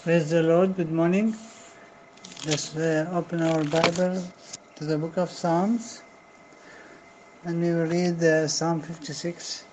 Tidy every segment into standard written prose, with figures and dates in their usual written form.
Praise the Lord. Good morning. Let's open our Bible to the book of Psalms, and we will read Psalm 56.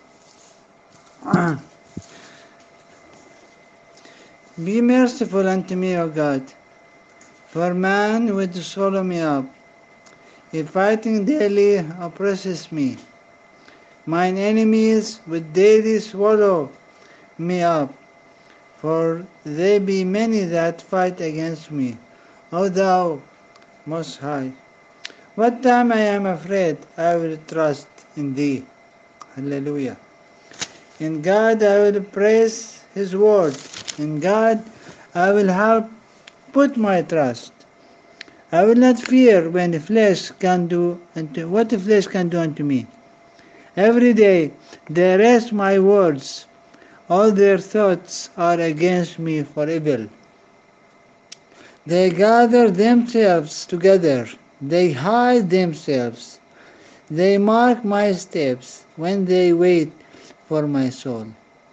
Be merciful unto me, O God, for man would swallow me up. If fighting daily oppresses me, mine enemies would daily swallow me up, for they be many that fight against me, O thou Most High. What time I am afraid, I will trust in thee. Hallelujah. In God I will praise his word. In God I will have put my trust. I will not fear when the flesh can do unto what the flesh can do unto me. Every day they rest my words. All their thoughts are against me for evil. They gather themselves together. They hide themselves. They mark my steps when they wait for my soul.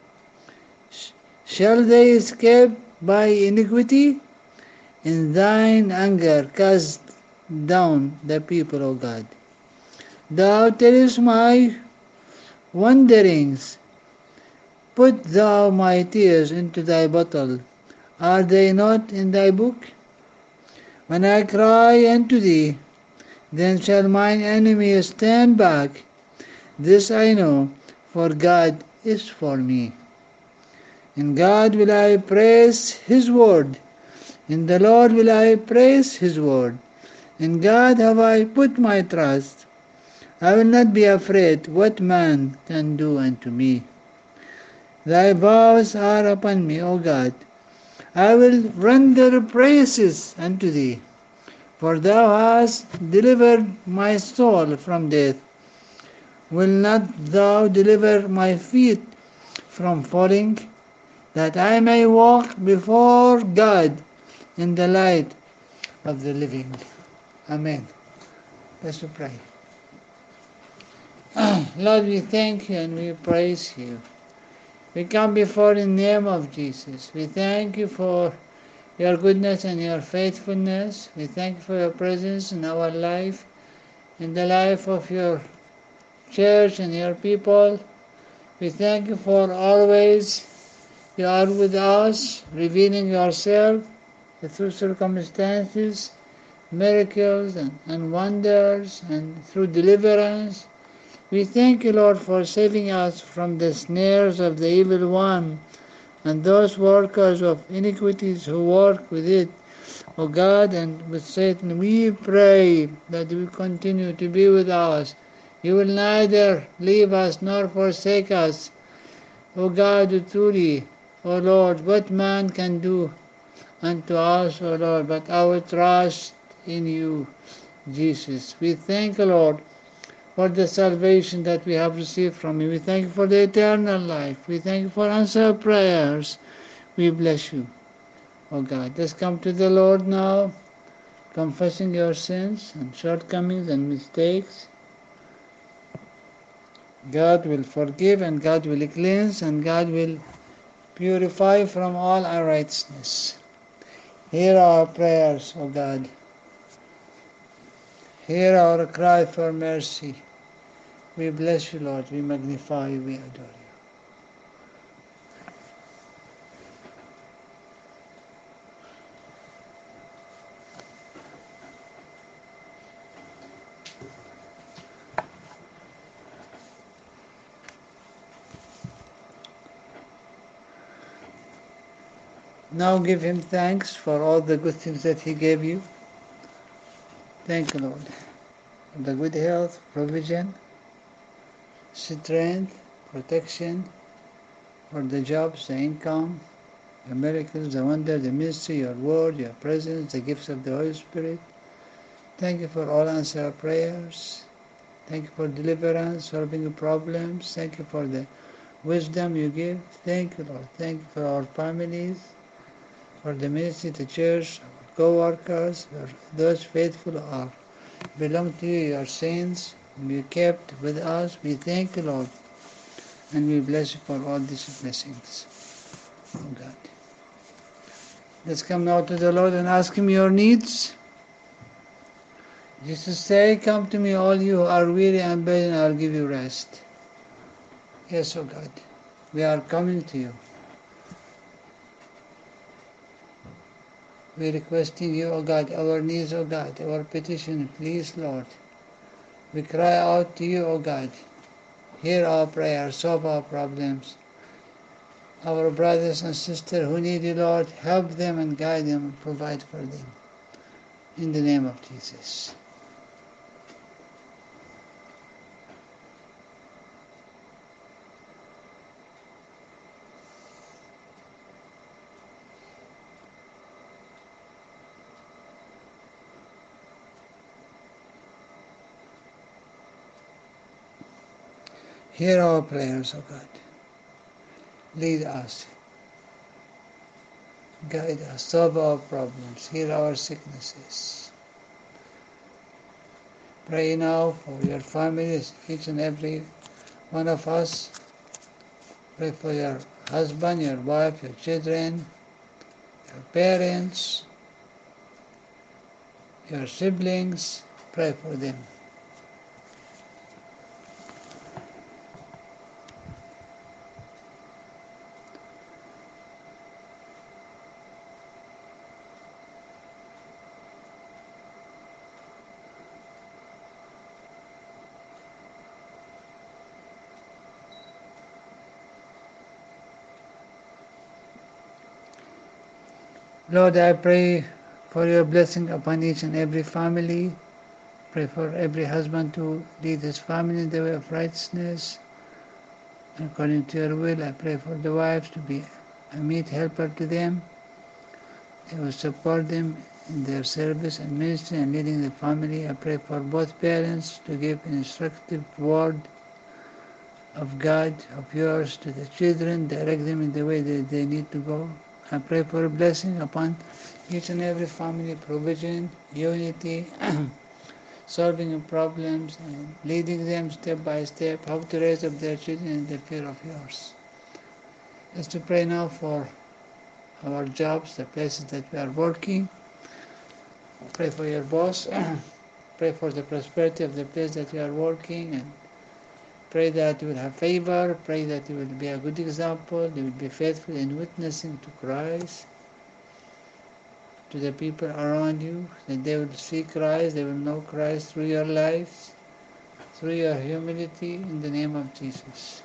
Shall they escape by iniquity? In thine anger cast down the people, O God. Thou tellest my wanderings. Put thou my tears into thy bottle. Are they not in thy book? When I cry unto thee, then shall mine enemies stand back. This I know, for God is for me. In God will I praise his word. In the Lord will I praise his word. In God have I put my trust. I will not be afraid what man can do unto me. Thy vows are upon me, O God. I will render praises unto thee. For thou hast delivered my soul from death. Will not thou deliver my feet from falling, that I may walk before God in the light of the living? Amen. Let's pray. Lord, we thank you and we praise you. We come before the name of Jesus. We thank you for your goodness and your faithfulness. We thank you for your presence in our life, in the life of your church and your people. We thank you for always you are with us, revealing yourself through circumstances, miracles and wonders, and through deliverance. We thank you, Lord, for saving us from the snares of the evil one and those workers of iniquities who work with it, O God, and with Satan. We pray that you will continue to be with us. You will neither leave us nor forsake us. O God, truly, O Lord, what man can do unto us, O Lord, but our trust in you, Jesus. We thank you, Lord, for the salvation that we have received from you. We thank you for the eternal life. We thank you for answered prayers. We bless you, O God. Let's come to the Lord now, confessing your sins and shortcomings and mistakes. God will forgive and God will cleanse and God will purify from all unrighteousness. Hear our prayers, O God. Hear our cry for mercy. We bless you, Lord. We magnify you. We adore you. Now give him thanks for all the good things that he gave you. Thank you, Lord. For the good health, provision, strength, protection, for the jobs, the income, the miracles, the wonder, the mystery, your word, your presence, the gifts of the Holy Spirit. Thank you for all answered prayers. Thank you for deliverance, solving problems. Thank you for the wisdom you give. Thank you, Lord. Thank you for our families, for the ministry, the church, our co-workers, for those faithful who are belong to you, your saints, be kept with us. We thank you, Lord, and we bless you for all these blessings, oh God. Let's come now to the Lord and ask Him your needs. Jesus say, come to me all you who are weary and burdened, I'll give you rest. Yes, O God, we are coming to you. We're requesting you, O God, our needs, O God, our petition, please, Lord. We cry out to you, O God. Hear our prayers, solve our problems. Our brothers and sisters who need you, Lord, help them and guide them and provide for them. In the name of Jesus. Hear our prayers, O God. Lead us. Guide us. Solve our problems. Heal our sicknesses. Pray now for your families, each and every one of us. Pray for your husband, your wife, your children, your parents, your siblings. Pray for them. Lord, I pray for your blessing upon each and every family. Pray for every husband to lead his family in the way of righteousness. According to your will, I pray for the wives to be a meet helper to them. They will support them in their service and ministry and leading the family. I pray for both parents to give an instructive word of God, of yours to the children, direct them in the way that they need to go. I pray for a blessing upon each and every family, provision, unity, solving problems, and leading them step by step, how to raise up their children in the fear of yours. Let's to pray now for our jobs, the places that we are working. Pray for your boss. Pray for the prosperity of the place that you are working, and pray that you will have favor. Pray that you will be a good example. You will be faithful in witnessing to Christ, to the people around you, that they will see Christ, they will know Christ through your lives, through your humility, in the name of Jesus.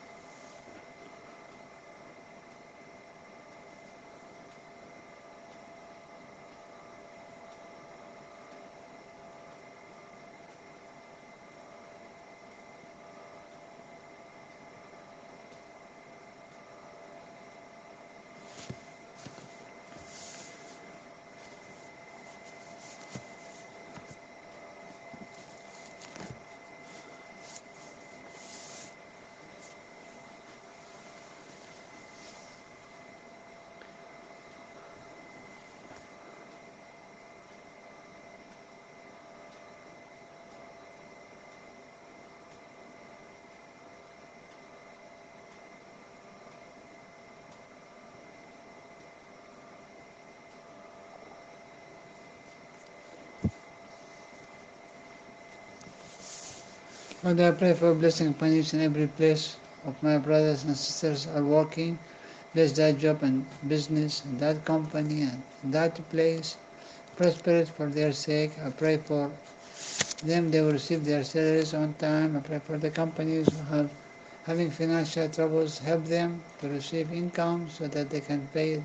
Lord, I pray for a blessing upon each and every place of my brothers and sisters are working. Bless that job and business and that company and that place. Prosper it for their sake. I pray for them, they will receive their salaries on time. I pray for the companies who are having financial troubles. Help them to receive income so that they can pay.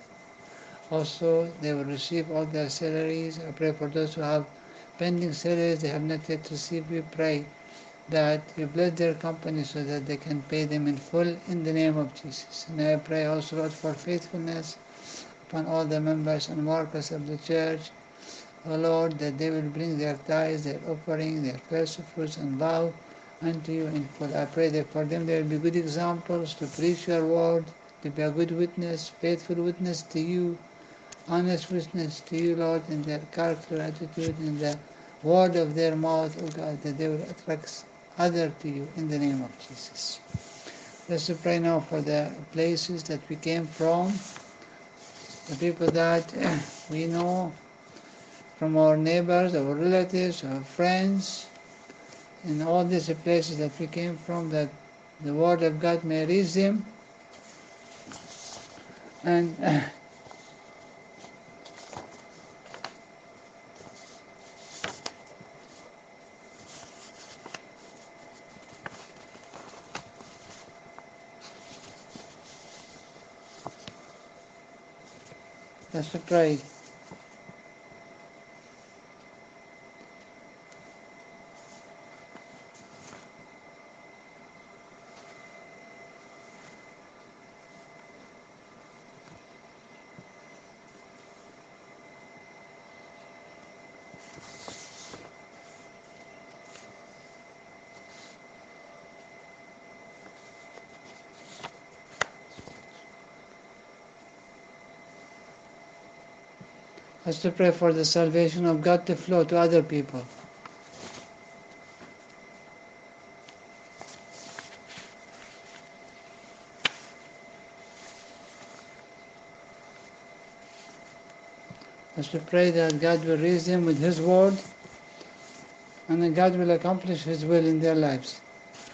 Also, they will receive all their salaries. I pray for those who have pending salaries they have not yet received. We pray that you bless their company so that they can pay them in full in the name of Jesus. And I pray also, Lord, for faithfulness upon all the members and workers of the church. O Lord, that they will bring their tithes, their offering, their first fruits and vow unto you in full. I pray that for them there will be good examples to preach your word, to be a good witness, faithful witness to you, honest witness to you, Lord, in their character, attitude, in the word of their mouth, O God, that they will attract others to you in the name of Jesus. Let's pray now for the places that we came from. the people that we know, from our neighbors, our relatives, our friends, in all these places that we came from, that the Word of God may reach them. And let's pray. Let's pray for the salvation of God to flow to other people. Let's pray that God will raise them with His Word, and that God will accomplish His will in their lives.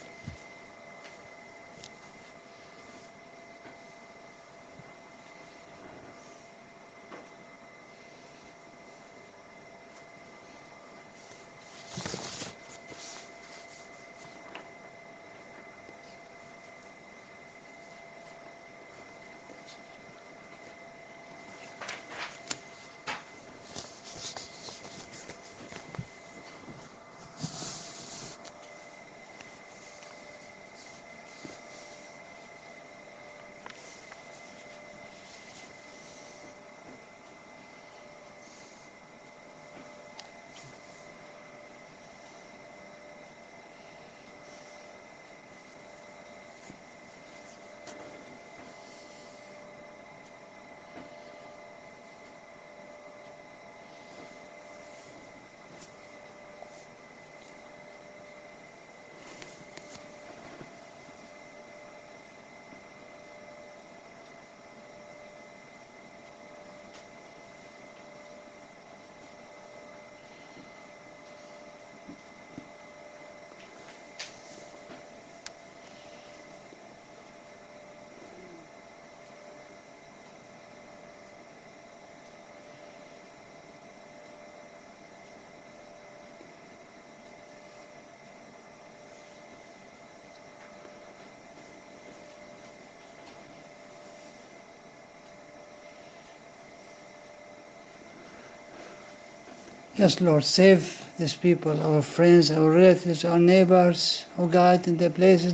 Yes, Lord, save these people, our friends, our relatives, our neighbors, oh God, in the places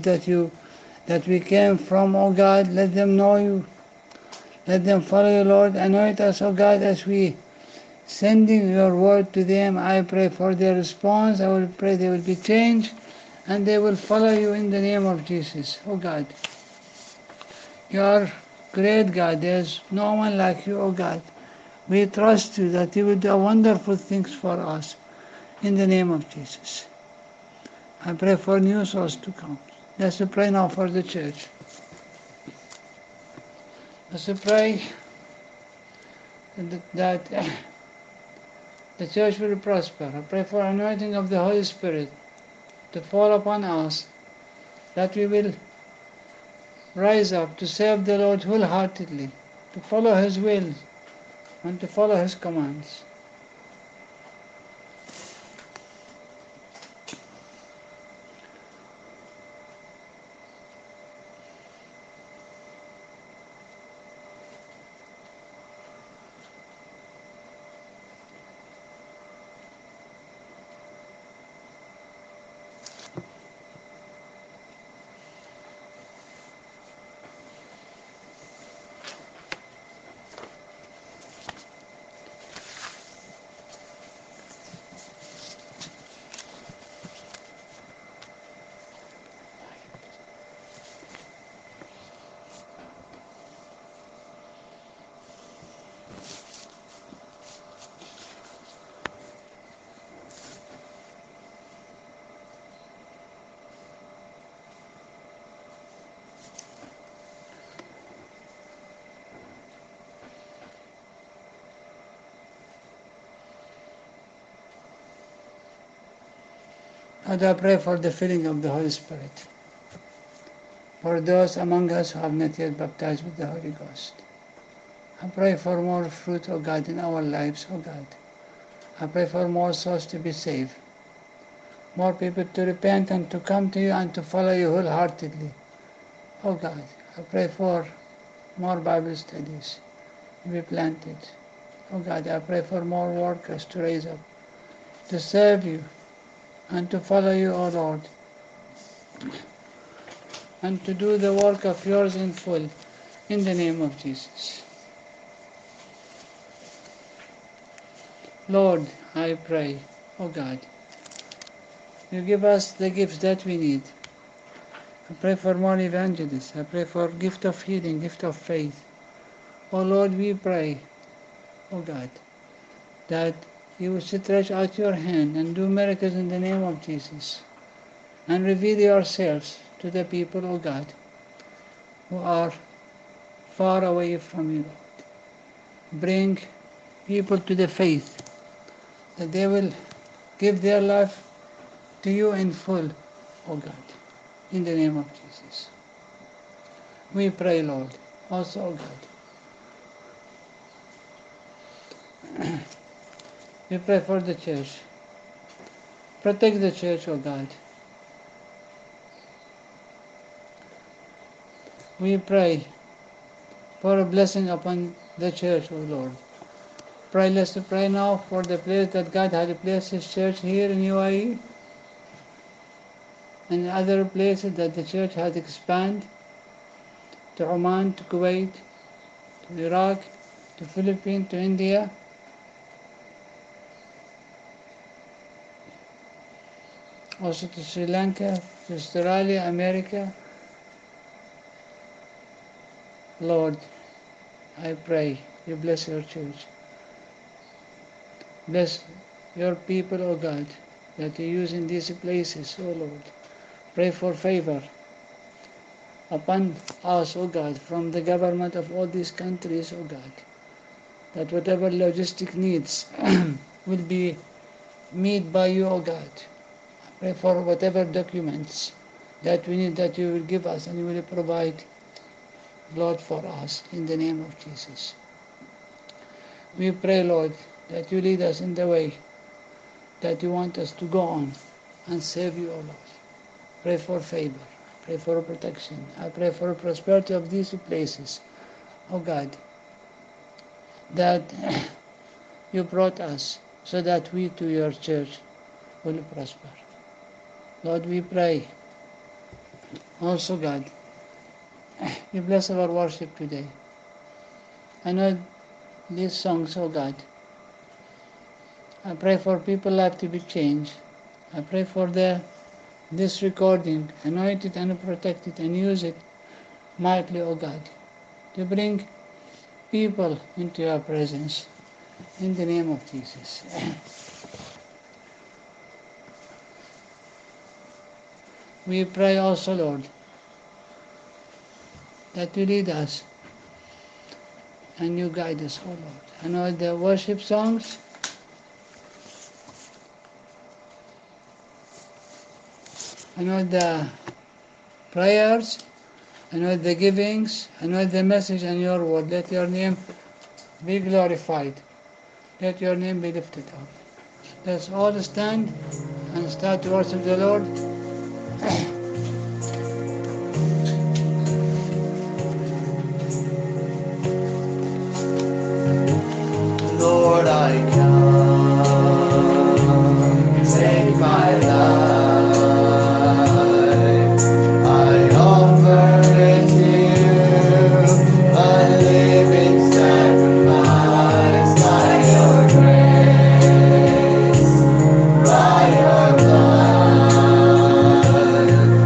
that we came from, oh God, let them know you. Let them follow you, Lord. Anoint us, oh God, as we sending your word to them. I pray for their response. I will pray they will be changed and they will follow you in the name of Jesus. Oh God, you are great God. There's no one like you, oh God. We trust you that you will do wonderful things for us in the name of Jesus. I pray for new souls to come. Let's pray now for the church. Let's pray that the church will prosper. I pray for anointing of the Holy Spirit to fall upon us, that we will rise up to serve the Lord wholeheartedly, to follow His will and to follow His commands. And I pray for the filling of the Holy Spirit. For those among us who have not yet baptized with the Holy Ghost. I pray for more fruit, O God, in our lives, O God. I pray for more souls to be saved. More people to repent and to come to you and to follow you wholeheartedly. Oh God, I pray for more Bible studies to be planted. Oh God, I pray for more workers to raise up, to serve you and to follow you, O Lord, and to do the work of yours in full, in the name of Jesus. Lord, I pray, oh God, you give us the gifts that we need. I pray for more evangelists. I pray for gift of healing, gift of faith. Oh Lord, we pray, oh God, that you will stretch out your hand and do miracles in the name of Jesus and reveal yourselves to the people, oh God, who are far away from you, Lord. Bring people to the faith, that they will give their life to you in full, O God, in the name of Jesus. We pray, Lord, also, O God, we pray for the church. Protect the church, O God. We pray for a blessing upon the church, O Lord. Let's pray now for the place that God has placed His church here in UAE and other places that the church has expanded to Oman, to Kuwait, to Iraq, to Philippines, to India. Also to Sri Lanka, to Australia, America. Lord, I pray you bless your church. Bless your people, O God, that you use in these places, O Lord. Pray for favor upon us, O God, from the government of all these countries, O God, that whatever logistic needs will be met by you, O God. Pray for whatever documents that we need, that you will give us and you will provide, Lord, for us in the name of Jesus. We pray, Lord, that you lead us in the way that you want us to go on and serve you, O Lord. Pray for favor. Pray for protection. I pray for prosperity of these places, O God, that you brought us so that we to your church will prosper. Lord, we pray also, God, you bless our worship today. I know these songs, oh God. I pray for people's life to be changed. I pray for this recording, anoint it and protect it and use it mightily, oh God, to bring people into your presence in the name of Jesus. We pray also, Lord, that you lead us and you guide us, oh Lord. I know the worship songs, I know the prayers, I know the givings, I know the message and your word. Let your name be glorified. Let your name be lifted up. Let's all stand and start to worship the Lord. Lord, I come, take my life. I offer it to you, a living sacrifice by your grace, by your blood.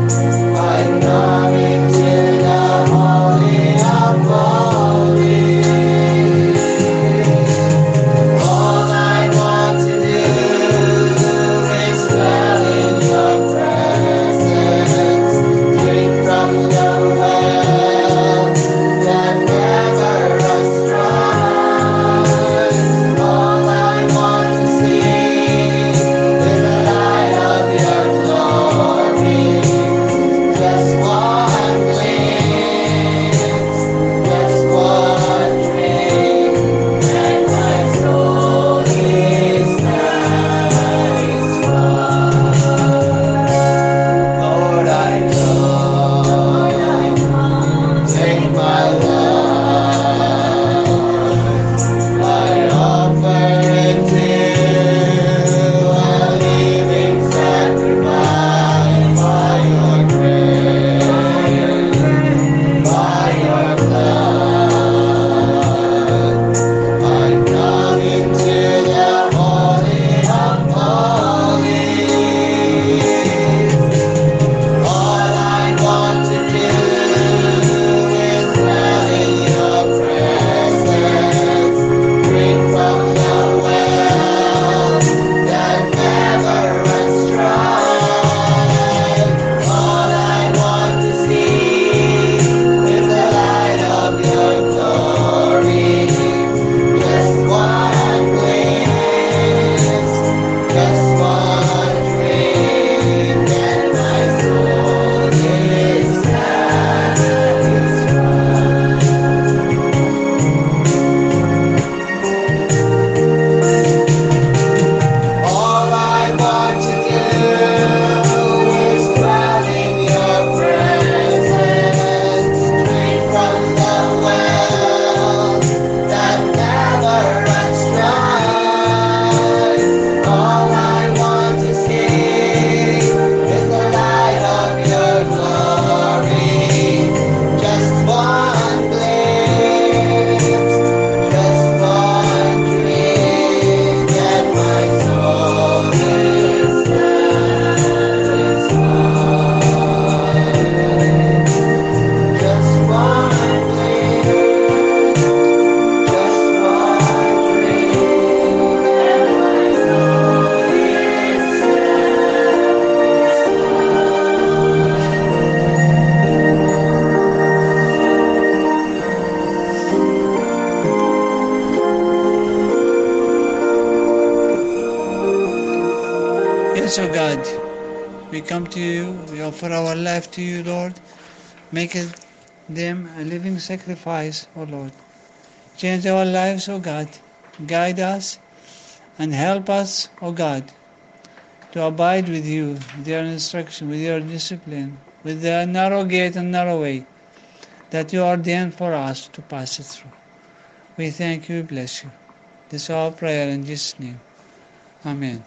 us, O God. We come to you, we offer our life to you, Lord. Make it them a living sacrifice, O Lord. Change our lives, O God. Guide us and help us, O God, to abide with you, with your instruction, with your discipline, with the narrow gate and narrow way that you ordained for us to pass it through. We thank you, we bless you. This is our prayer in Jesus' name. Amen.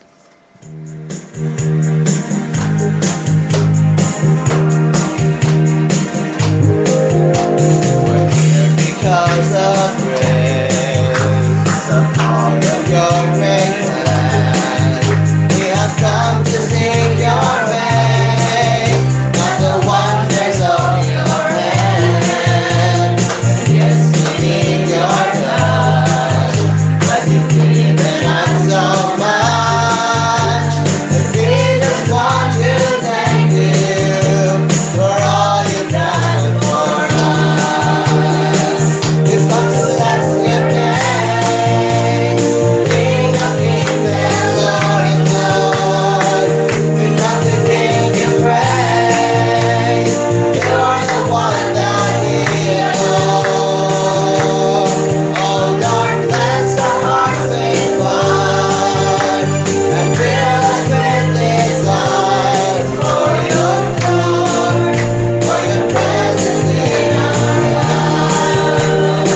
We're here because of grace, the power of your great plan. We have come to seek your face, not the wonders of your hand. And yes, we need your touch, but you've given us so much. And we just want to thank you for all you've done for us. We've come to bless your name, King of kings and Lord of lords. We've come to give you praise. You're the one that we adore. Oh Lord, bless our hearts with blood and fill us with desire for your glory, for your presence in our lives.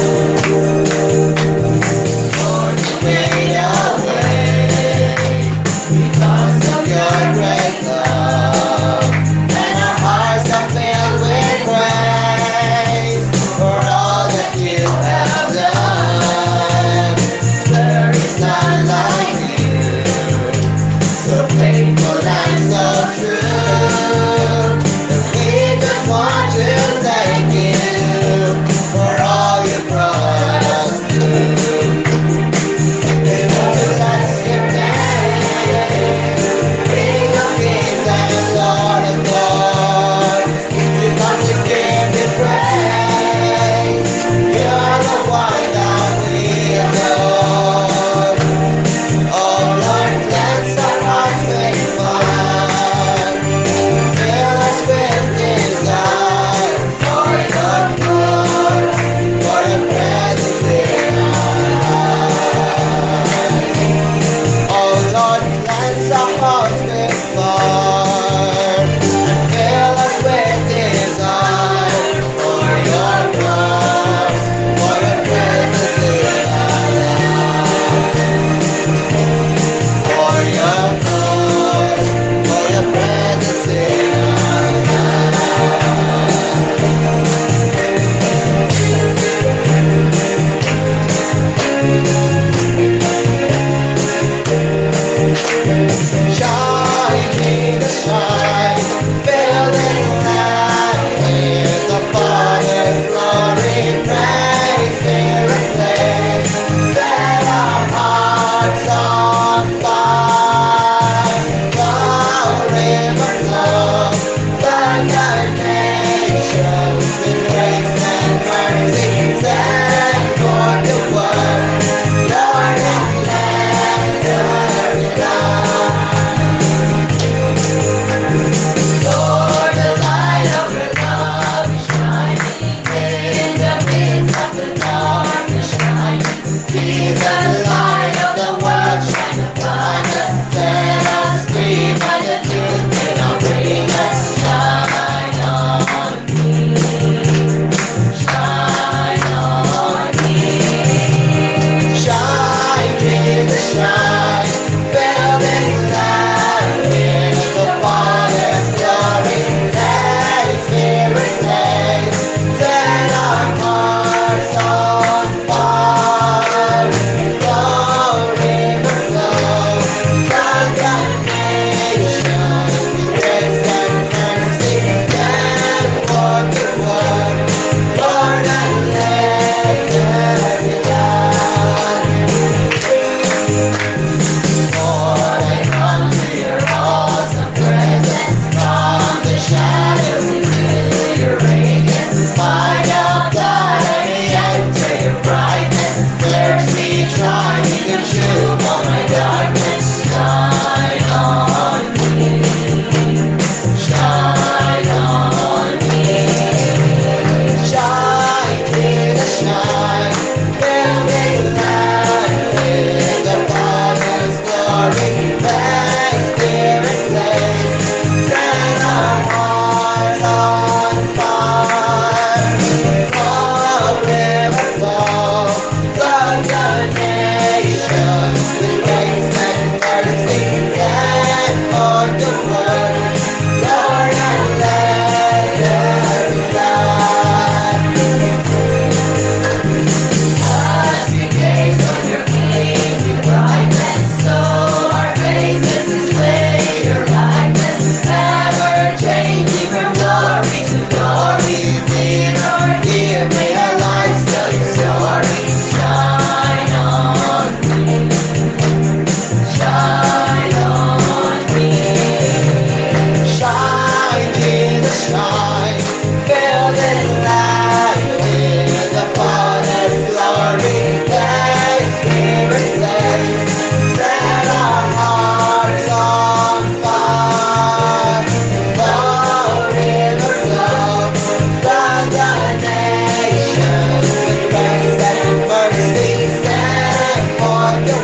Lord, you made a way because of your great love, and our hearts are filled with praise for all that you have done. There is none like you, so faithful and so true. And we just want to thank you for all you brought us through. We want to bless your name, King of kings and Lord of lords. We come to give you praise. You're the one that we adore. Oh Lord, bless our hearts with fire. Fill us with desire for your glory, for your presence in our lives. Oh Lord, bless our hearts with fire and fill us with desire for your glory, for your presence in our lives. For your glory, for your presence in our lives. Shine, Jesus, shine, fill this light with the Father's glory. Pray, Spirit, flame, set our hearts on fire. Flow, river, flow, flood our nations with grace and mercy. Send forth the word, Lord, and let there be light. Lord, the light of your love is shining in the midst of the darkness, shining. Be the light of the world, shine upon us. Set us free by the truth that will bring us. Shine on me, shine on me. Shine, Jesus, shine, fill this light with the Father's glory. Let His Spirit flame, set our hearts on fire. Flow,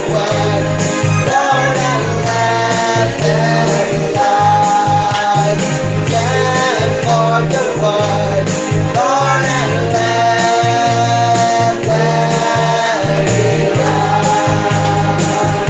went, Lord, and left every life. Came for the word, Lord, and left every life.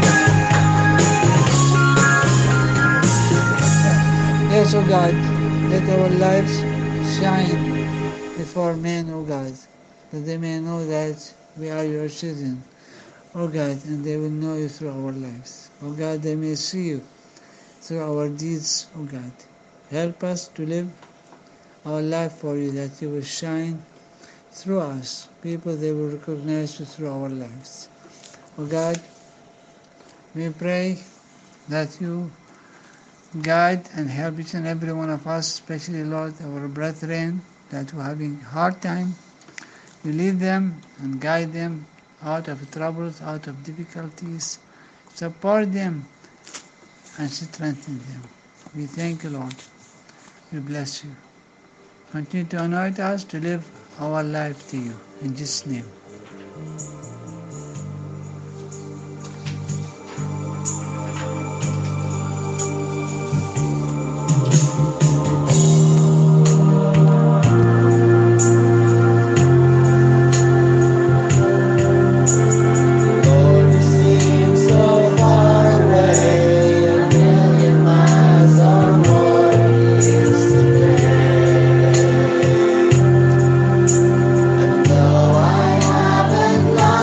Yes, O God, let our lives shine before men, O God, that they may know that we are your children, O God, and they will know you through our lives. O God, they may see you through our deeds, O God. Help us to live our life for you, that you will shine through us. People, they will recognize you through our lives. O God, we pray that you guide and help each and every one of us, especially, Lord, our brethren that are having hard time. You lead them and guide them out of troubles, out of difficulties. Support them and strengthen them. We thank you, Lord. We bless you. Continue to anoint us to live our life to you. In Jesus' name. Lord, you seem so far away, a million miles or more years today. And though I haven't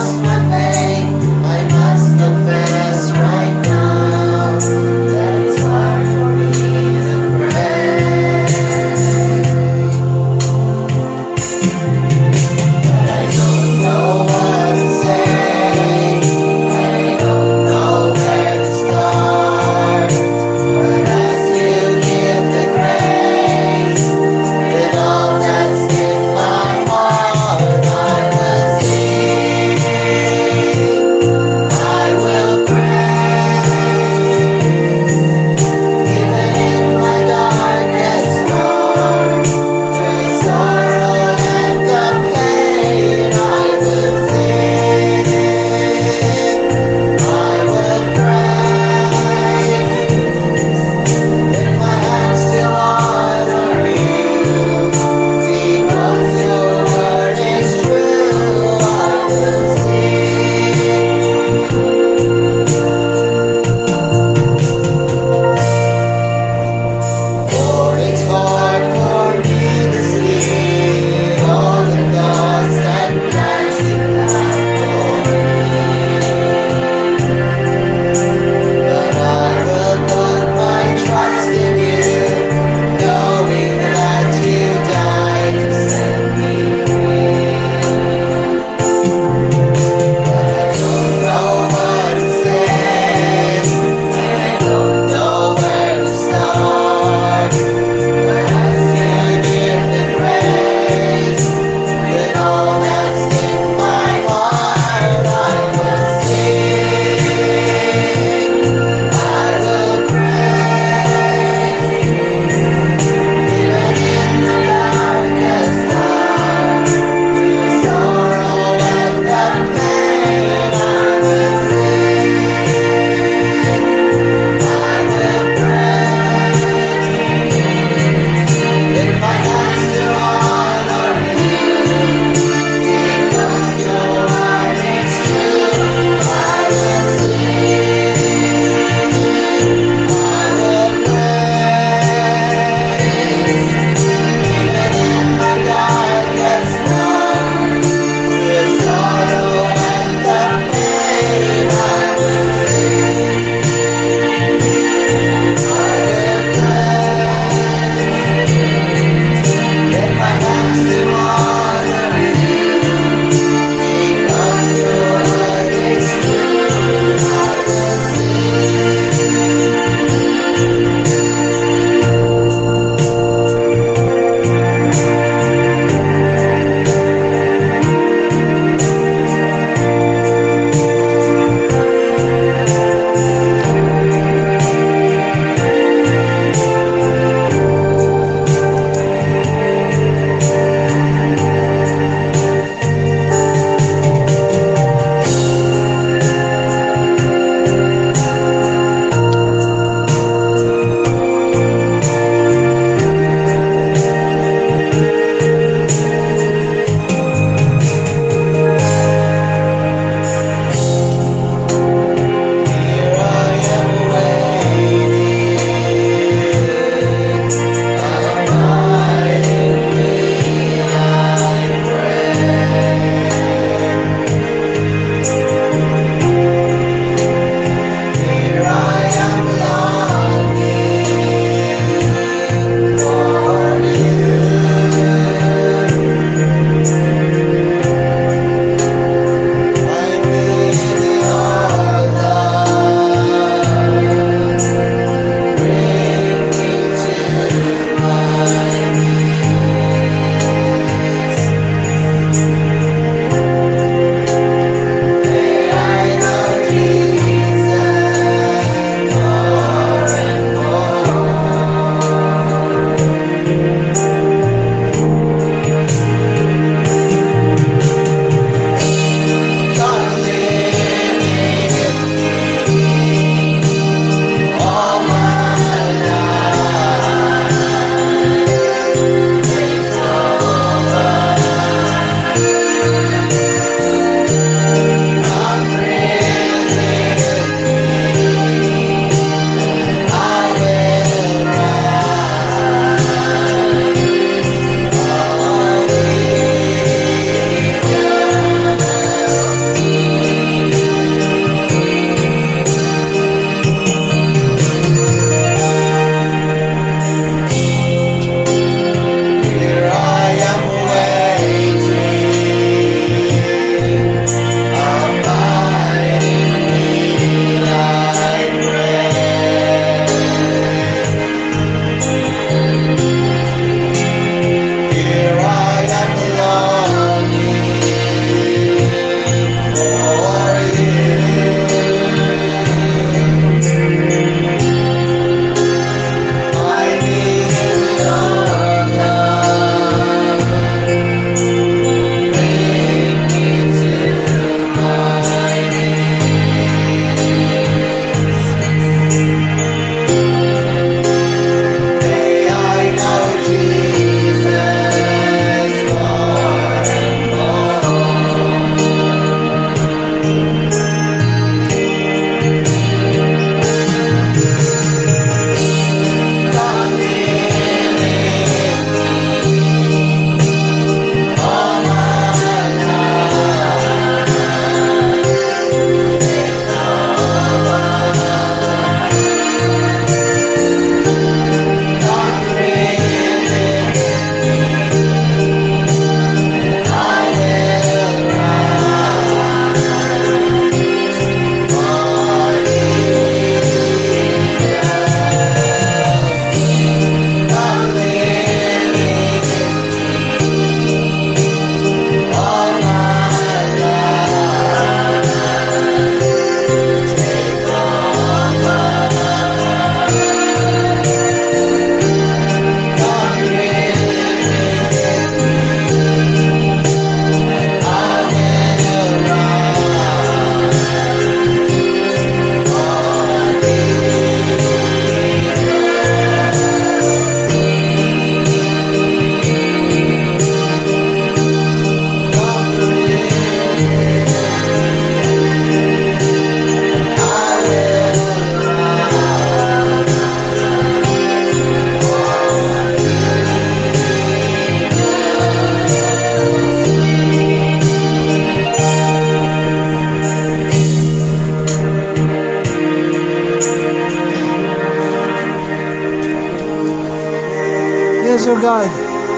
O God,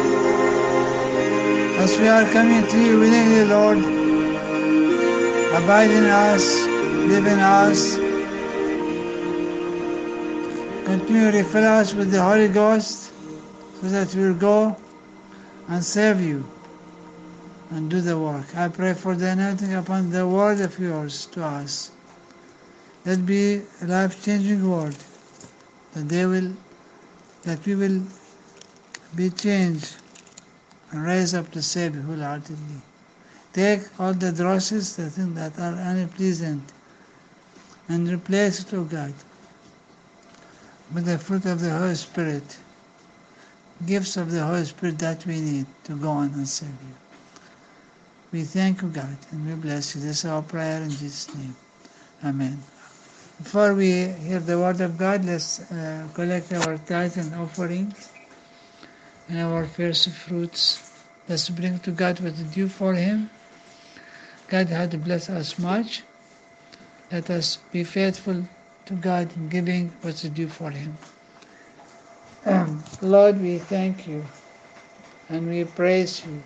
as we are coming to you willingly, Lord, abide in us, live in us, continue to refill us with the Holy Ghost so that we will go and serve you and do the work. I pray for the anointing upon the word of yours to us. Let be a life-changing word, that we will be changed and raise up to serve you wholeheartedly. Take all the dross, the things that are unpleasant, and replace it, O God, with the fruit of the Holy Spirit, gifts of the Holy Spirit that we need to go on and serve you. We thank you, God, and we bless you. This is our prayer in Jesus' name. Amen. Before we hear the word of God, let's collect our tithe and offerings and our first fruits. Let's bring to God what is due for Him. God had blessed us much. Let us be faithful to God in giving what's due for Him. Lord, we thank you and we praise you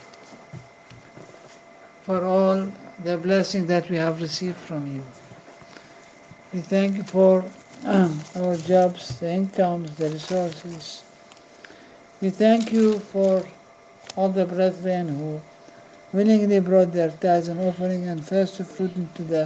for all the blessing that we have received from you. We thank you for our jobs, the incomes, the resources. We thank you for all the brethren who willingly brought their tithes and offering and first fruit into the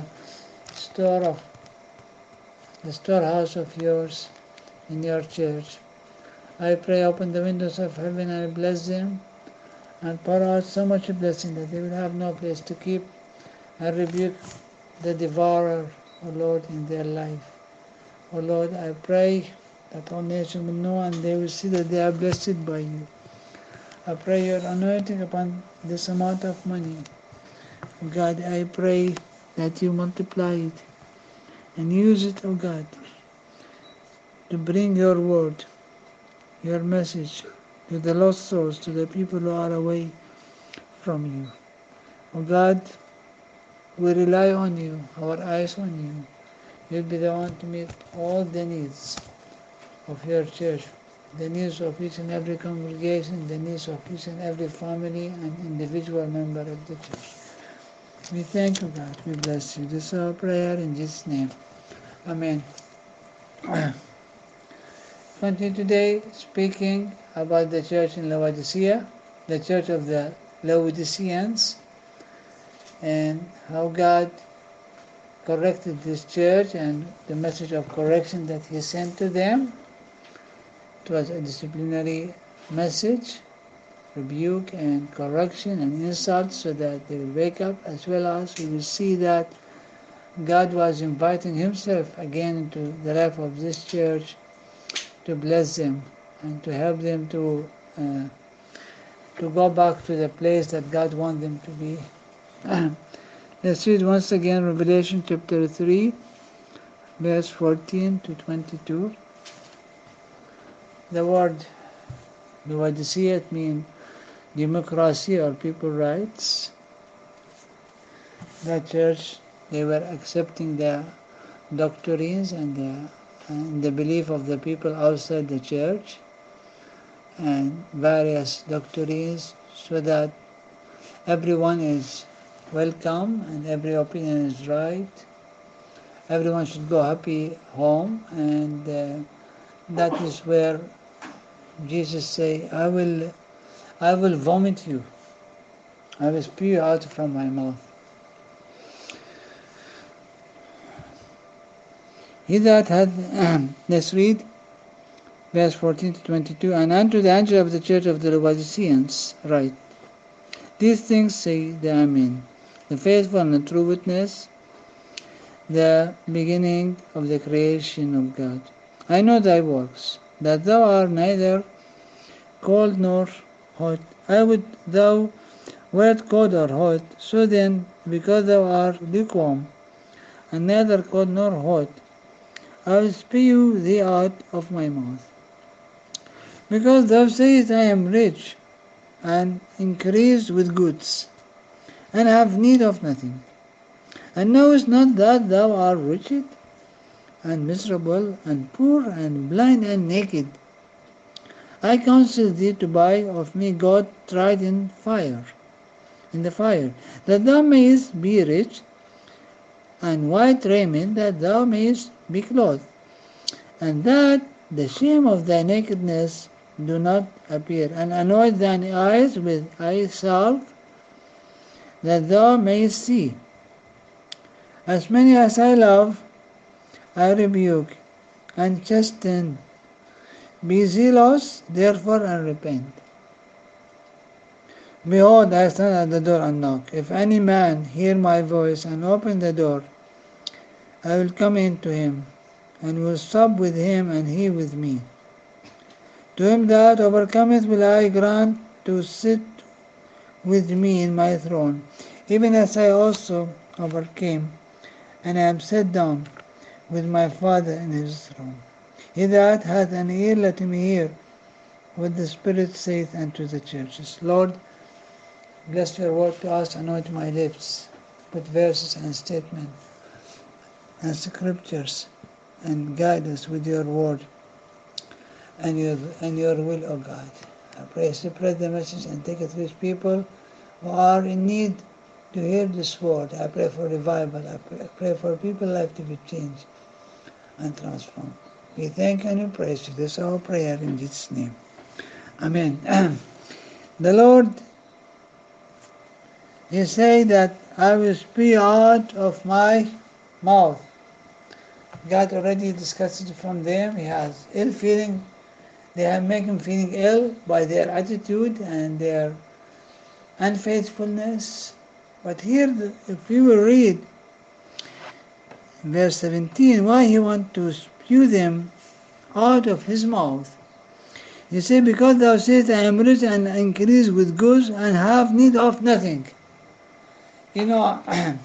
storehouse of yours in your church. I pray, open the windows of heaven and bless them and pour out so much blessing that they will have no place to keep, and rebuke the devourer, O Lord, in their life. O Lord, I pray that all nations will know and they will see that they are blessed by you. I pray your anointing upon this amount of money. God, I pray that you multiply it and use it, O God, to bring your word, your message to the lost souls, to the people who are away from you. O God, we rely on you, our eyes on you. You'll be the one to meet all the needs of your church, the needs of each and every congregation, the needs of each and every family and individual member of the church. We thank you, God. We bless you. This is our prayer in Jesus' name. Amen. Continue today speaking about the church in Laodicea, the church of the Laodiceans, and how God corrected this church and the message of correction that He sent to them. It was a disciplinary message, rebuke and correction and insult so that they will wake up, as well as we will see that God was inviting Himself again into the life of this church to bless them and to help them to go back to the place that God wants them to be. Let's read once again Revelation chapter 3, verse 14 to 22. The word Laodicea means democracy or people rights. The church, they were accepting the doctrines and the belief of the people outside the church and various doctrines, so that everyone is welcome and every opinion is right. Everyone should go happy home, and that is where Jesus say, I will vomit you. I will spew you out from my mouth. He that had, let's read verse 14 to 22, and unto the angel of the church of the Laodiceans write, these things say the Amen, the faithful and the true witness, the beginning of the creation of God. I know thy works, that thou art neither cold nor hot. I would thou wert cold or hot. So then, because thou art lukewarm, and neither cold nor hot, I will spew thee out of my mouth. Because thou sayest, I am rich, and increased with goods, and have need of nothing, and knowest not that thou art wretched, and miserable, and poor, and blind, and naked. I counsel thee to buy of me gold tried in the fire, that thou mayest be rich, and white raiment, that thou mayest be clothed, and that the shame of thy nakedness do not appear, and anoint thine eyes with eye salve, that thou mayest see. As many as I love, I rebuke and chasten. Be zealous, therefore, and repent. Behold, I stand at the door and knock. If any man hear my voice and open the door, I will come in to him, and will sup with him, and he with me. To him that overcometh will I grant to sit with me in my throne, even as I also overcame, and am set down with my Father in his throne. He that hath an ear, let him hear what the Spirit saith unto the churches. Lord, bless your word to us, anoint my lips with verses and statements and scriptures, and guide us with your word and your will, O God. I pray, spread the message and take it to these people who are in need to hear this word. I pray for revival. I pray for people's life to be changed and transformed. We thank and we praise you. This is our prayer in Jesus' name. Amen. The Lord, He said that I will spew out of my mouth. God already discussed it from them. He has ill feeling. They have made him feeling ill by their attitude and their unfaithfulness. But here, if we will read verse 17, why he want to spew them out of his mouth. He said, because thou sayest, I am rich and increase with goods and have need of nothing. You know,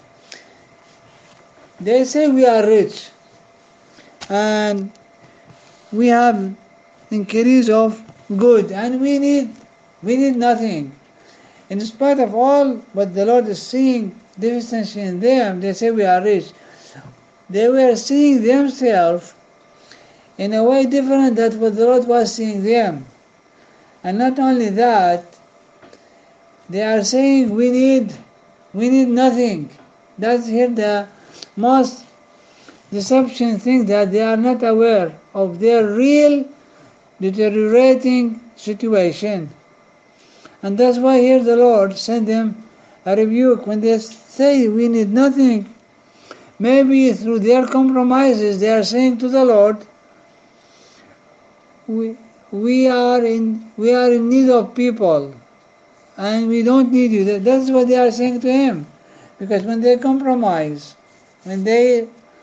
they say we are rich and we have increase of good and we need nothing. In spite of all what the Lord is seeing deficiency in them, they say we are rich. They were seeing themselves in a way different than what the Lord was seeing them. And not only that, they are saying we need nothing. That's here the most deception thing, that they are not aware of their real deteriorating situation. And that's why here the Lord sent them a rebuke. When they say we need nothing, maybe through their compromises they are saying to the Lord, we are in need of people and we don't need you. That's what they are saying to him. Because when they compromise, when they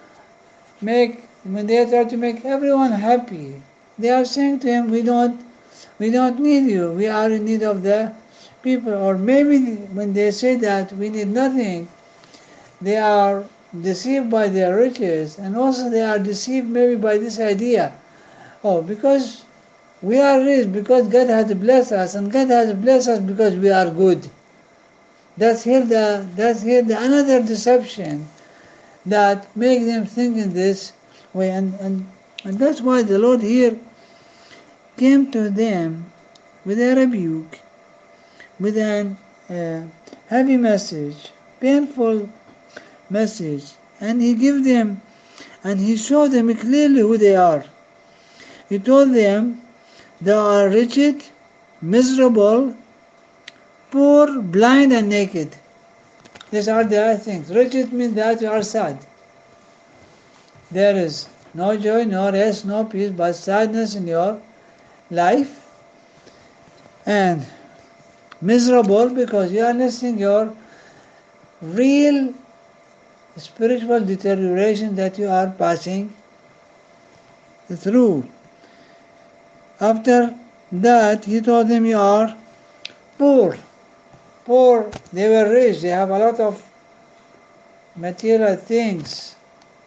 try to make everyone happy, they are saying to him, we don't need you. We are in need of the people. Or maybe when they say that we need nothing, they are deceived by their riches, and also they are deceived maybe by this idea. Oh, because we are rich, because God has blessed us, and God has blessed us because we are good. That's here the another deception that makes them think in this way, and that's why the Lord here came to them with a rebuke, with an heavy message, painful message, and he gave them, and he showed them clearly who they are. He told them they are wretched, miserable, poor, blind, and naked. These are the things. Wretched means that you are sad. There is no joy, no rest, no peace, but sadness in your life. And miserable because you are missing your real spiritual deterioration that you are passing through. After that, he told them you are poor. Poor, they were rich, they have a lot of material things,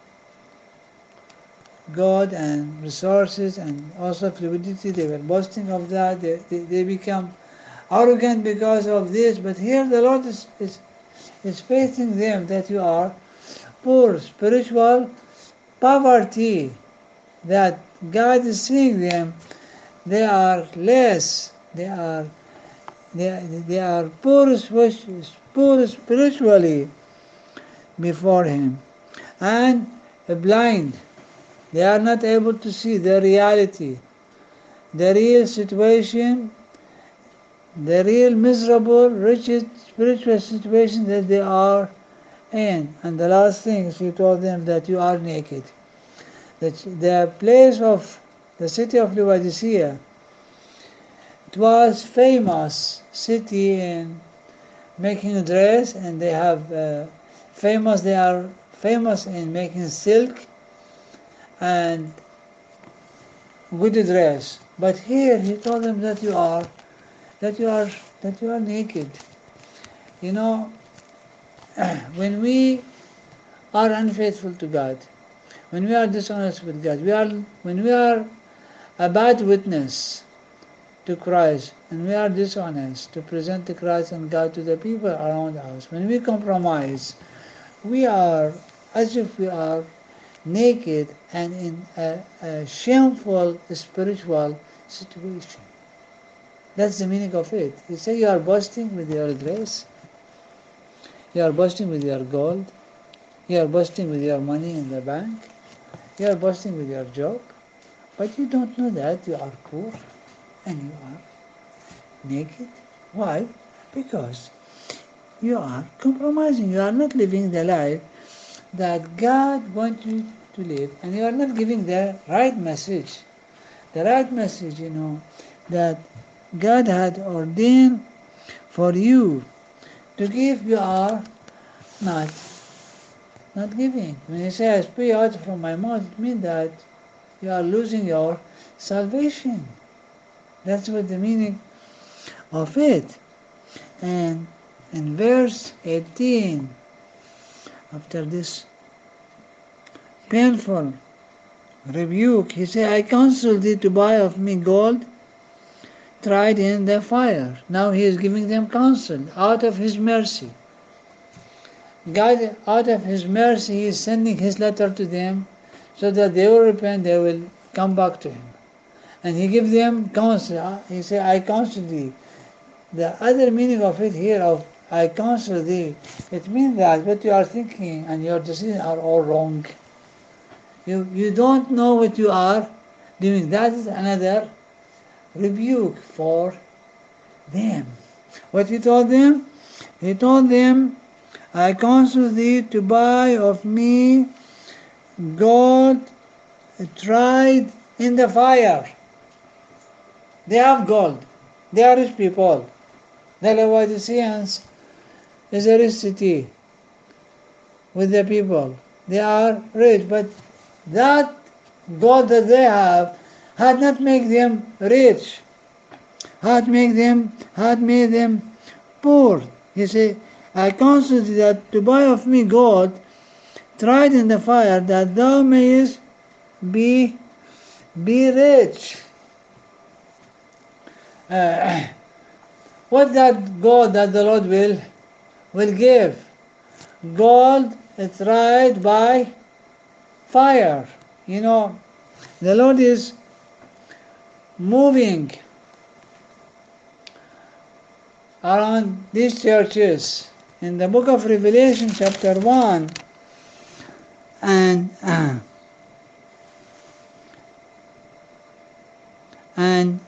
God and resources and also fluidity. They were boasting of that. They become arrogant because of this. But here the Lord is facing them that you are poor, spiritual poverty, that God is seeing them, they are less, they are poor spiritually before Him, and blind. They are not able to see the reality, the real situation, the real miserable, wretched spiritual situation that they are in. And the last thing is He told them that you are naked. That the place of the city of Laodicea, it was famous city in making a dress, and they are famous in making silk and good dress. But here He told them that you are naked. You know, when we are unfaithful to God, when we are dishonest with God, when we are a bad witness to Christ, and we are dishonest to present the Christ and God to the people around us, when we compromise, we are as if we are naked and in a shameful spiritual situation. That's the meaning of it. You say you are boasting with your dress, you are boasting with your gold, you are boasting with your money in the bank, you are boasting with your job, but you don't know that you are poor and you are naked. Why? Because you are compromising. You are not living the life that God wants you to live, and you are not giving the right message. The right message, that God had ordained for you to give, you are not giving. When you say, I speak out from my mouth, it means that you are losing your salvation. That's what the meaning of it. And in verse 18, after this painful rebuke, He said, I counsel thee to buy of me gold tried in the fire. Now He is giving them counsel out of His mercy. God, out of His mercy, He is sending His letter to them so that they will repent, they will come back to Him. And He gives them counsel. He said, I counsel thee. The other meaning of it here, of I counsel thee, it means that what you are thinking and your decisions are all wrong. You don't know what you are doing. That is another rebuke for them. What He told them? He told them, I counsel thee to buy of me gold tried in the fire. They have gold. They are rich people. The Laodiceans is a rich city with the people. They are rich, but that gold that they have had not made them rich, had made them poor. He said, I counsel thee that to buy of me gold tried in the fire, that thou mayest be rich. What that gold that the Lord will give? Gold tried by fire. The Lord is moving around these churches. In the book of Revelation, chapter 1, and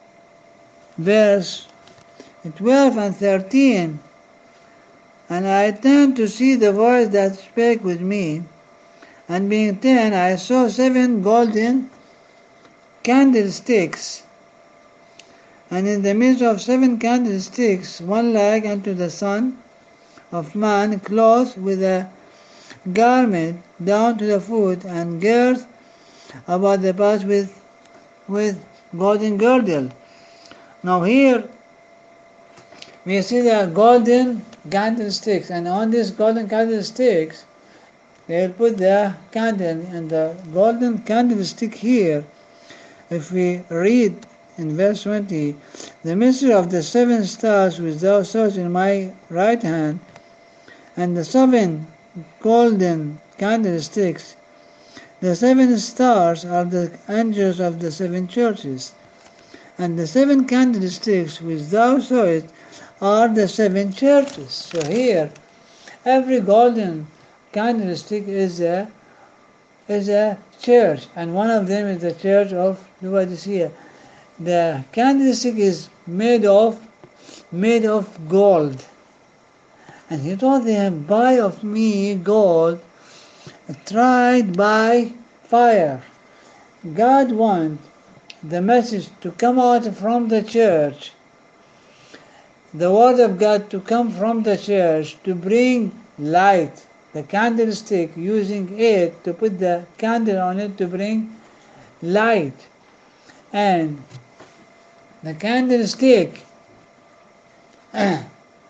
verse 12 and 13, and I turned to see the voice that spake with me, and being 10, I saw 7 golden candlesticks, and in the midst of 7 candlesticks, one like unto the Son of Man, clothed with a garment down to the foot, and girt about the path with golden girdle. Now here we see the golden candlesticks, and on these golden candlesticks they will put the candle, and the golden candlestick here, if we read in verse 20, the mystery of the 7 stars which thou sawest in my right hand, and the 7 golden candlesticks. The 7 stars are the angels of the 7 churches. And the 7 candlesticks which thou sawest are the 7 churches. So here, every golden candlestick is a church, and one of them is the church of Laodicea. The candlestick is made of gold. And he told them, buy of me gold tried by fire. God wants the message to come out from the church, the word of God to come from the church to bring light. The candlestick, using it to put the candle on it to bring light. And the candlestick the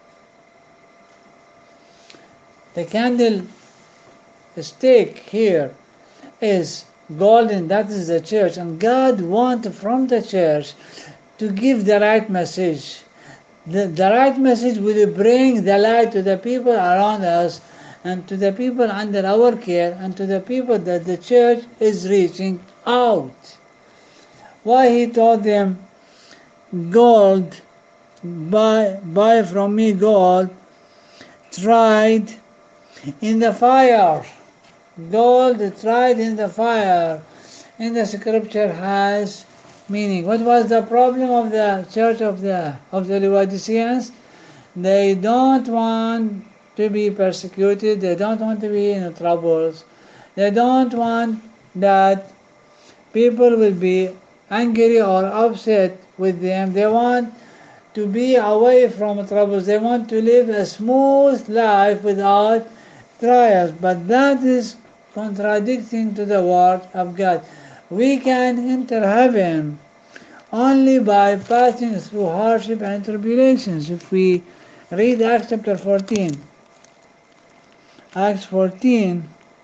candlestick here is golden, that is the church, and God wants from the church to give the right message. The right message will bring the light to the people around us and to the people under our care and to the people that the church is reaching out. Why he told them, gold, buy from me gold tried in the fire. Gold tried in the fire in the scripture has meaning. What was the problem of the church of the Laodiceans? They don't want to be persecuted. They don't want to be in troubles. They don't want that people will be angry or upset with them. They want to be away from troubles. They want to live a smooth life without trials. But that is contradicting to the word of God. We can enter heaven only by passing through hardship and tribulations. If we read Acts chapter 14, Acts 14,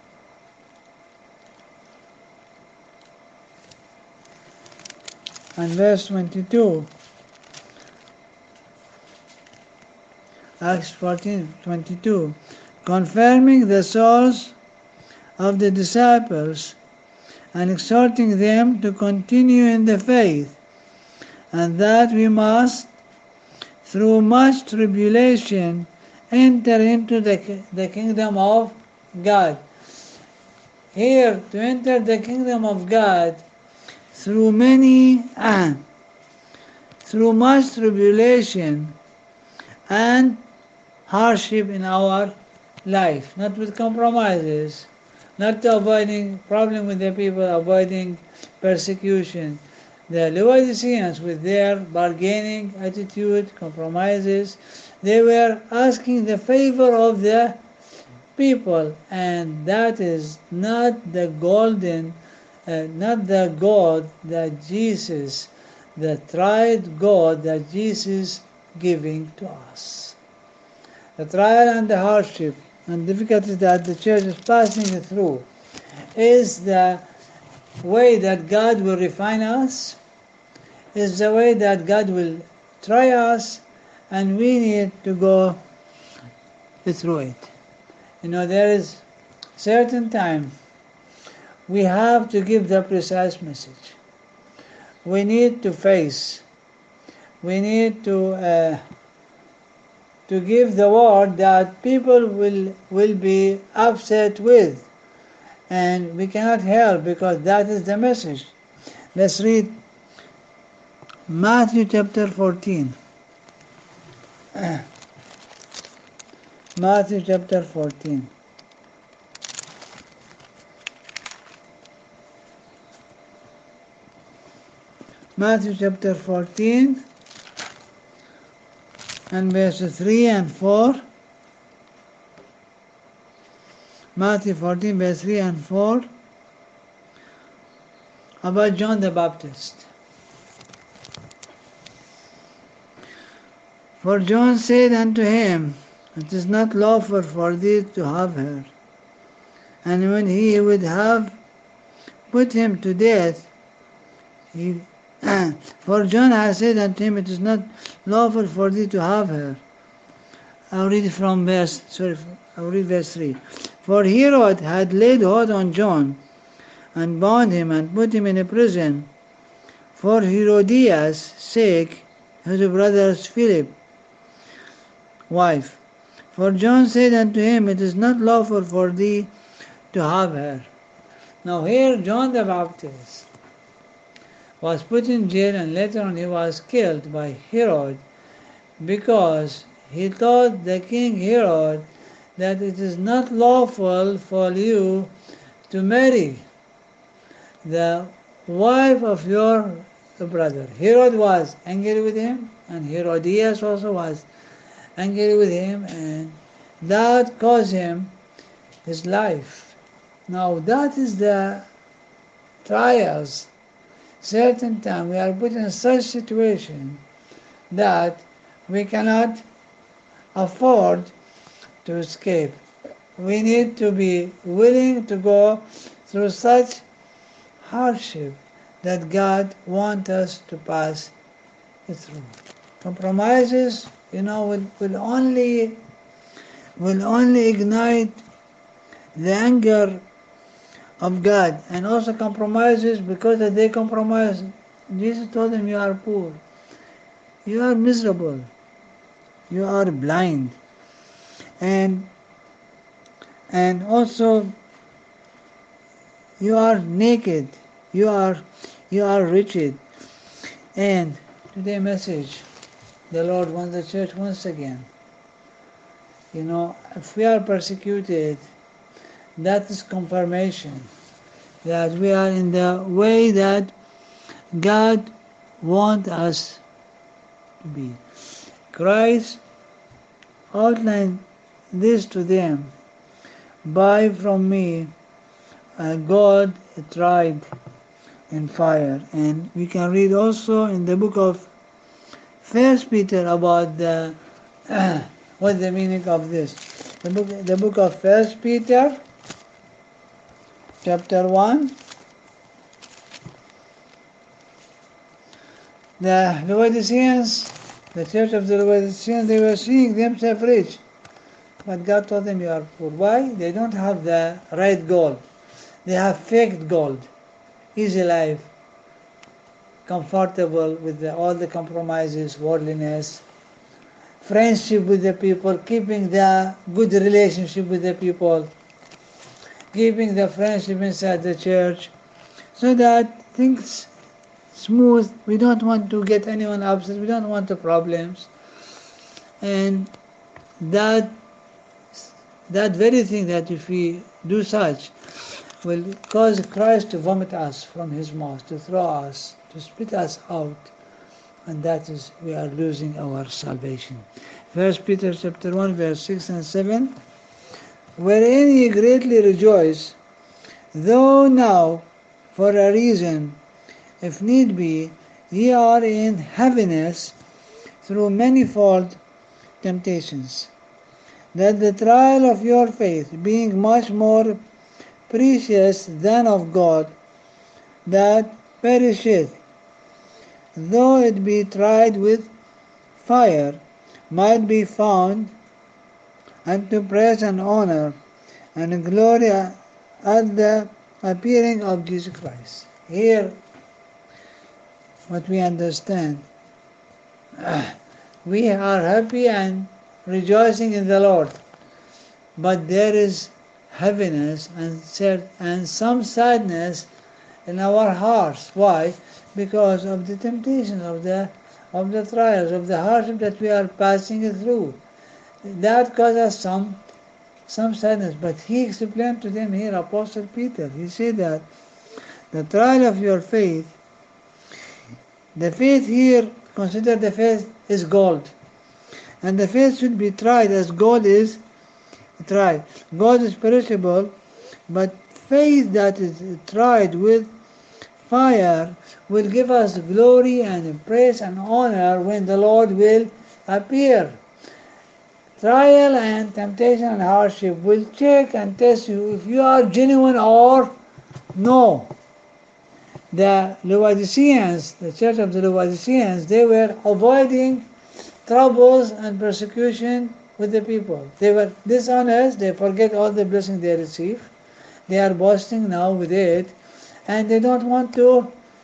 and verse 22. Acts 14:22, confirming the souls of the disciples and exhorting them to continue in the faith, and that we must, through much tribulation, enter into the kingdom of God. Here, to enter the kingdom of God, through much tribulation and hardship in our life, not with compromises, not avoiding problem with the people, avoiding persecution. The Laodiceans, with their bargaining attitude, compromises, they were asking the favor of the people, and that is not the golden, not the God that Jesus, the tried God that Jesus giving to us. The trial and the hardship and difficulties that the church is passing through is the way that God will refine us, is the way that God will try us, and we need to go through it. You know, there is certain time we have to give the precise message. We need to face. We need to give the word that people will be upset with, and we cannot help because that is the message. Let's read Matthew chapter 14. Matthew chapter 14. Matthew chapter 14 and verses 3 and 4. Matthew 14 verse 3 and 4 about John the Baptist. For John said unto him, it is not lawful for thee to have her. And when he would have put him to death, for John has said unto him, it is not lawful for thee to have her. I'll read verse 3. For Herod had laid hold on John, and bound him, and put him in a prison, for Herodias' sake, his brother's Philip, wife. For John said unto him, It is not lawful for thee to have her. Now here John the Baptist was put in jail, and later on he was killed by Herod because he told the king Herod that it is not lawful for you to marry the wife of your brother. Herod was angry with him, and Herodias also was angry with him, and that caused him his life. Now that is the trials. Certain time we are put in such situation that we cannot afford to escape. We need to be willing to go through such hardship that God wants us to pass through. Compromises, will only ignite the anger of God, and also compromises because that they compromise. Jesus told them, you are poor, you are miserable, you are blind, and also you are naked, you are wretched. And today's message, the Lord wants the church once again. If we are persecuted, that is confirmation that we are in the way that God wants us to be. Christ outlined this to them: buy from me a gold tried in fire. And we can read also in the book of 1 Peter about the what's the meaning of this. The book of 1 Peter, chapter 1. The Laodiceans, the church of the Laodiceans, they were seeing themselves rich. But God told them, you are poor. Why? They don't have the right gold. They have faked gold. Easy life, comfortable with all the compromises, worldliness, friendship with the people, keeping the good relationship with the people, keeping the friendship inside the church, so that things smooth. We don't want to get anyone upset. We don't want the problems. And that very thing, that if we do such, will cause Christ to vomit us from his mouth, to throw us, to spit us out, and that is, we are losing our salvation. 1 Peter chapter 1, verse 6 and 7, wherein ye greatly rejoice, though now, for a reason, if need be, ye are in heaviness through manifold temptations, that the trial of your faith, being much more precious than of God, that perisheth, though it be tried with fire, might be found unto praise and honor and glory at the appearing of Jesus Christ. Here, what we understand, we are happy and rejoicing in the Lord, but there is heaviness and some sadness in our hearts. Why? Because of the temptation, of the trials, of the hardship that we are passing through. That causes some sadness. But he explained to them here, Apostle Peter, he said that the trial of your faith, the faith here, consider the faith is gold. And the faith should be tried as gold is tried. Gold is perishable, but faith that is tried with fire will give us glory and praise and honor when the Lord will appear. Trial and temptation and hardship will check and test you if you are genuine or no. The Laodiceans, the church of the Laodiceans, they were avoiding troubles and persecution with the people. They were dishonest, they forget all the blessings they receive. They are boasting now with it, and they don't want to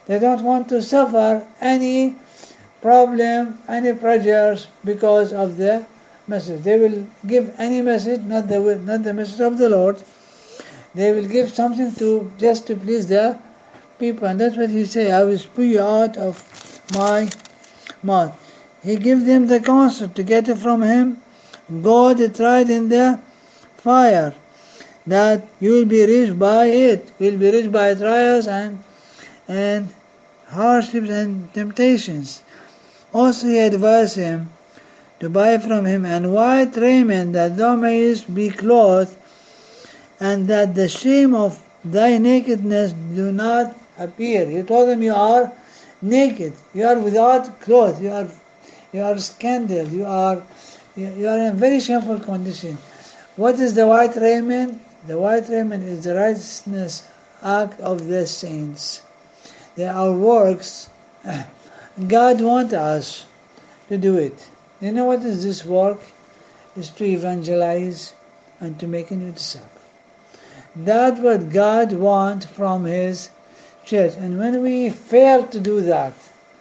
They don't want to suffer any problem, any pressures because of the message. They will give any message, not the message of the Lord. They will give something to just to please the people, and that's what he say. I will spew you out of my mouth. He gives them the counsel to get it from him. God tried in the fire, that you will be reached by it. You will be reached by trials and hardships and temptations. Also he advised him to buy from him and white raiment, that thou mayest be clothed, and that the shame of thy nakedness do not appear. He told him, you are naked, you are without clothes, you are scandal, you are in a very shameful condition. What is the white raiment? The white raiment is the righteousness act of the saints. They are works. God wants us to do it. You know what is this work? Is to evangelize and to make a new disciple. That's what God wants from His church. And when we fail to do that,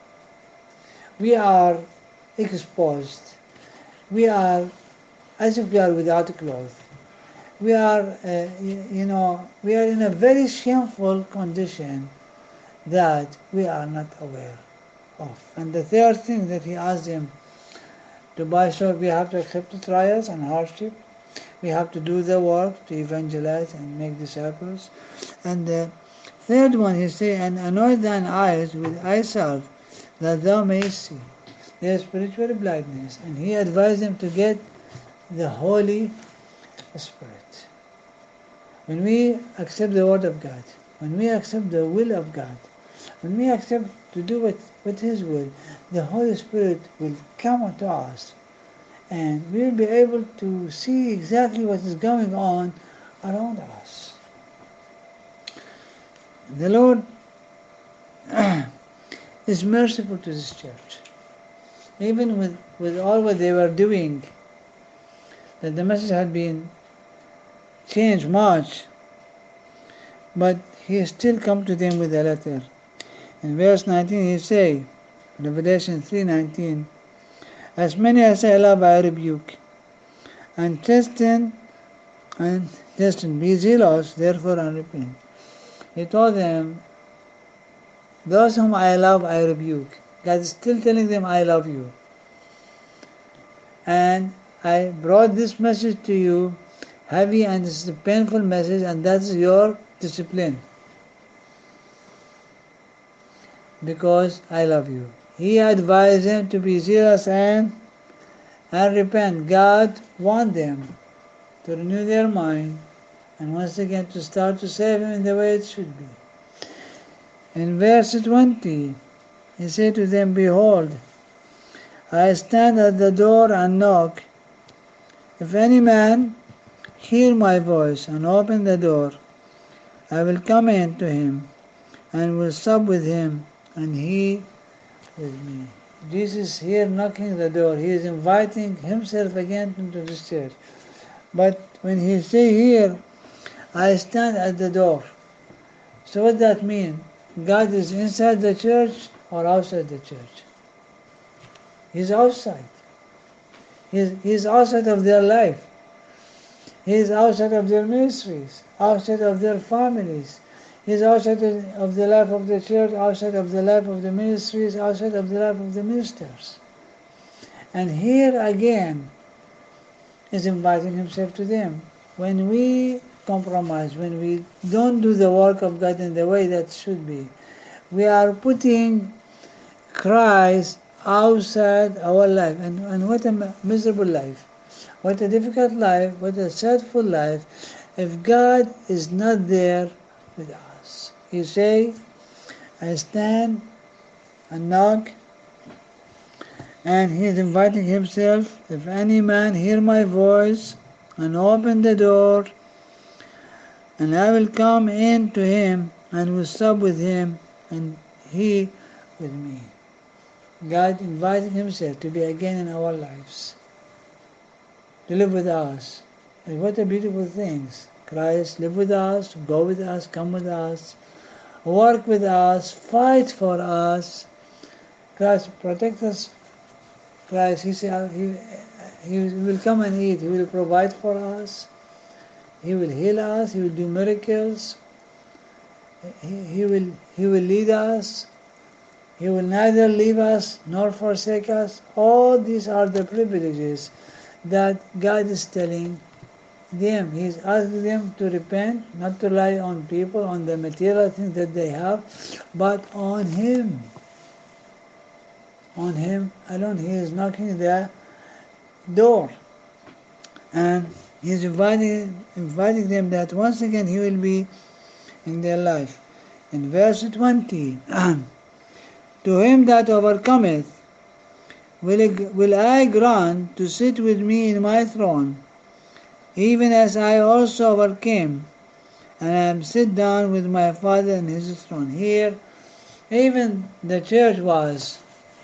we are exposed. We are as if we are without clothes. We are, we are in a very shameful condition that we are not aware of. And the third thing that he asked them to buy, so we have to accept the trials and hardship. We have to do the work to evangelize and make disciples. And the third one, he said, and anoint thine eyes with eye salve, that thou mayest see. Their spiritual blindness. And he advised them to get the Holy Spirit. When we accept the Word of God, when we accept the will of God, when we accept to do what His will, the Holy Spirit will come unto us, and we will be able to see exactly what is going on around us. The Lord is merciful to this church. Even with all what they were doing, that the message had been changed much, but he still come to them with a letter. In verse 19 he say, Revelation 3:19, as many as I love I rebuke, and chasten, be zealous, therefore and repent. He told them, those whom I love I rebuke. God is still telling them, I love you. And I brought this message to you, heavy, and it's a painful message, and that's your discipline. Because I love you. He advised them to be zealous and repent. God wants them to renew their mind and once again to start to serve Him in the way it should be. In verse 20, he said to them, behold, I stand at the door and knock. If any man hear my voice and open the door, I will come in to him and will sup with him and he with me. Jesus here knocking the door. He is inviting himself again into this church. But when he say here, I stand at the door. So what that mean? God is inside the church or outside the church? He's outside. He's outside of their life. He's outside of their ministries, outside of their families. He's outside of the life of the church, outside of the life of the ministries, outside of the life of the ministers. And here again is inviting himself to them. When we compromise, when we don't do the work of God in the way that should be, we are putting Christ outside our life. And what a miserable life. What a difficult life, what a sadful life, if God is not there with us. You say, I stand and knock, and he is inviting himself, if any man hear my voice and open the door, and I will come in to him and will sup with him and he with me. God inviting himself to be again in our lives, to live with us. And what a beautiful thing. Christ live with us, go with us, come with us, work with us, fight for us. Christ protect us. Christ, He said, he will come and eat. He will provide for us. He will heal us. He will do miracles. He will lead us. He will neither leave us nor forsake us. All these are the privileges that God is telling them. He's asking them to repent, not to rely on people, on the material things that they have, but on Him. On Him alone. He is knocking the door. And He's inviting them that once again He will be in their life. In verse 20, to him that overcometh will I grant to sit with me in my throne, even as I also overcame, and am sit down with my Father in His throne. Here, even the church was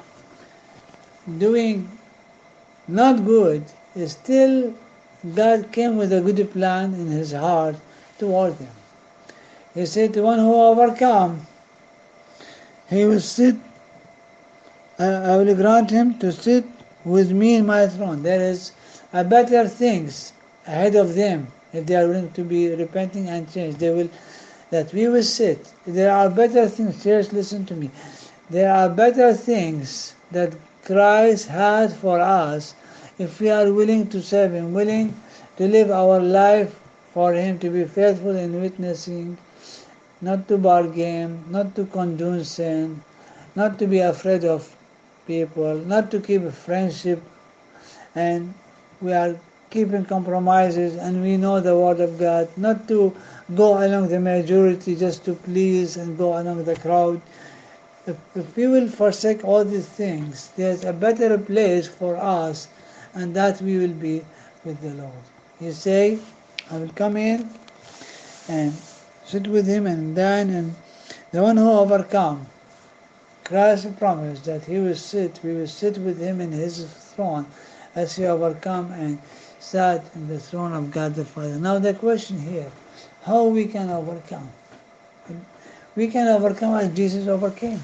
doing not good, still God came with a good plan in His heart toward them. He said, the one who overcome, he will sit, I will grant him to sit with me in my throne. There is a better things ahead of them if they are willing to be repenting and change. That we will sit. There are better things. Church, listen to me. There are better things that Christ has for us if we are willing to serve Him, willing to live our life for Him, to be faithful in witnessing, not to bargain, not to condone sin, not to be afraid of people, not to keep a friendship, and we are keeping compromises and we know the Word of God, not to go along the majority just to please and go along the crowd. If we will forsake all these things, there's a better place for us, and that we will be with the Lord. He say, I will come in and sit with Him and dine, and the one who overcome, Christ promised that we will sit with Him in His throne as He overcome and sat in the throne of God the Father. Now the question here, how we can overcome? We can overcome as Jesus overcame.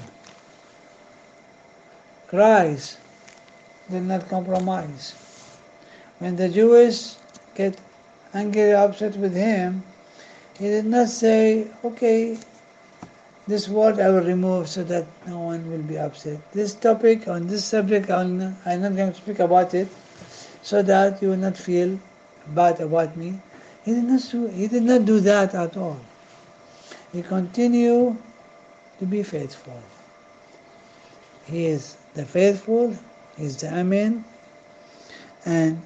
Christ did not compromise. When the Jews get angry, upset with Him, He did not say, okay, this word I will remove so that no one will be upset. This topic, on this subject, I'm not going to speak about it so that you will not feel bad about me. He did not do that at all. He continued to be faithful. He is the faithful, He is the Amen, and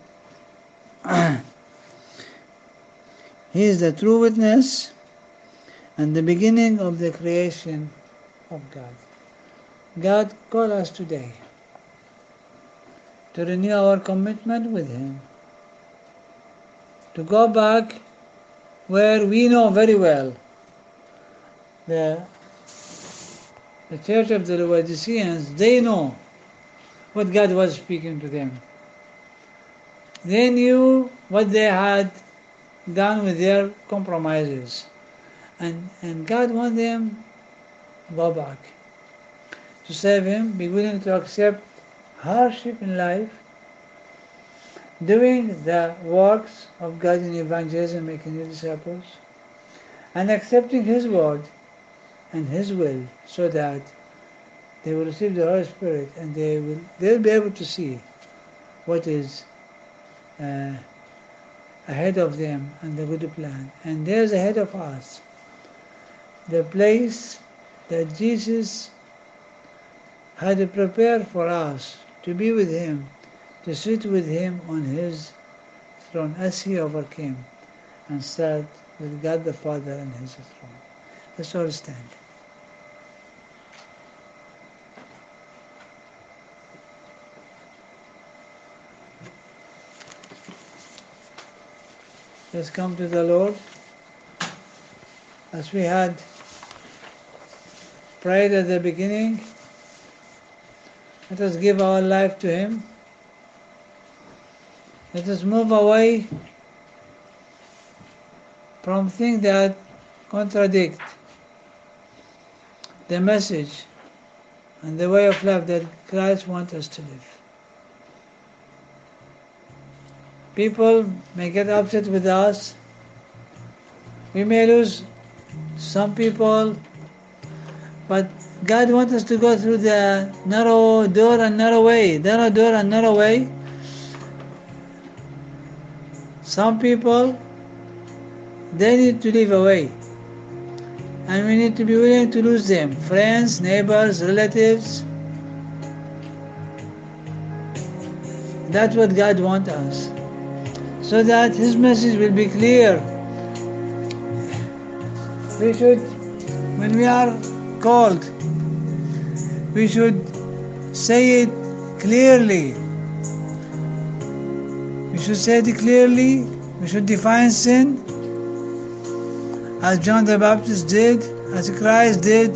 He is the true witness and the beginning of the creation of God. God called us today to renew our commitment with Him, to go back where we know very well the church of the Laodiceans, they know what God was speaking to them. They knew what they had done with their compromises. And God wants them to go back, to serve Him, be willing to accept hardship in life, doing the works of God in evangelism, making new disciples, and accepting His word and His will, so that they will receive the Holy Spirit and they'll be able to see what is ahead of them and the good plan. And there's ahead of us the place that Jesus had prepared for us to be with Him, to sit with Him on His throne as He overcame and sat with God the Father on His throne. Let's all stand. Let's come to the Lord as we had prayed at the beginning. Let us give our life to Him. Let us move away from things that contradict the message and the way of life that Christ wants us to live. People may get upset with us. We may lose some people, but God wants us to go through the narrow door and narrow way. Narrow door and narrow way. Some people, they need to live away. And we need to be willing to lose them. Friends, neighbors, relatives. That's what God wants us. So that His message will be clear. We should, when we are called, we should say it clearly. We should say it clearly. We should define sin as John the Baptist did, as Christ did.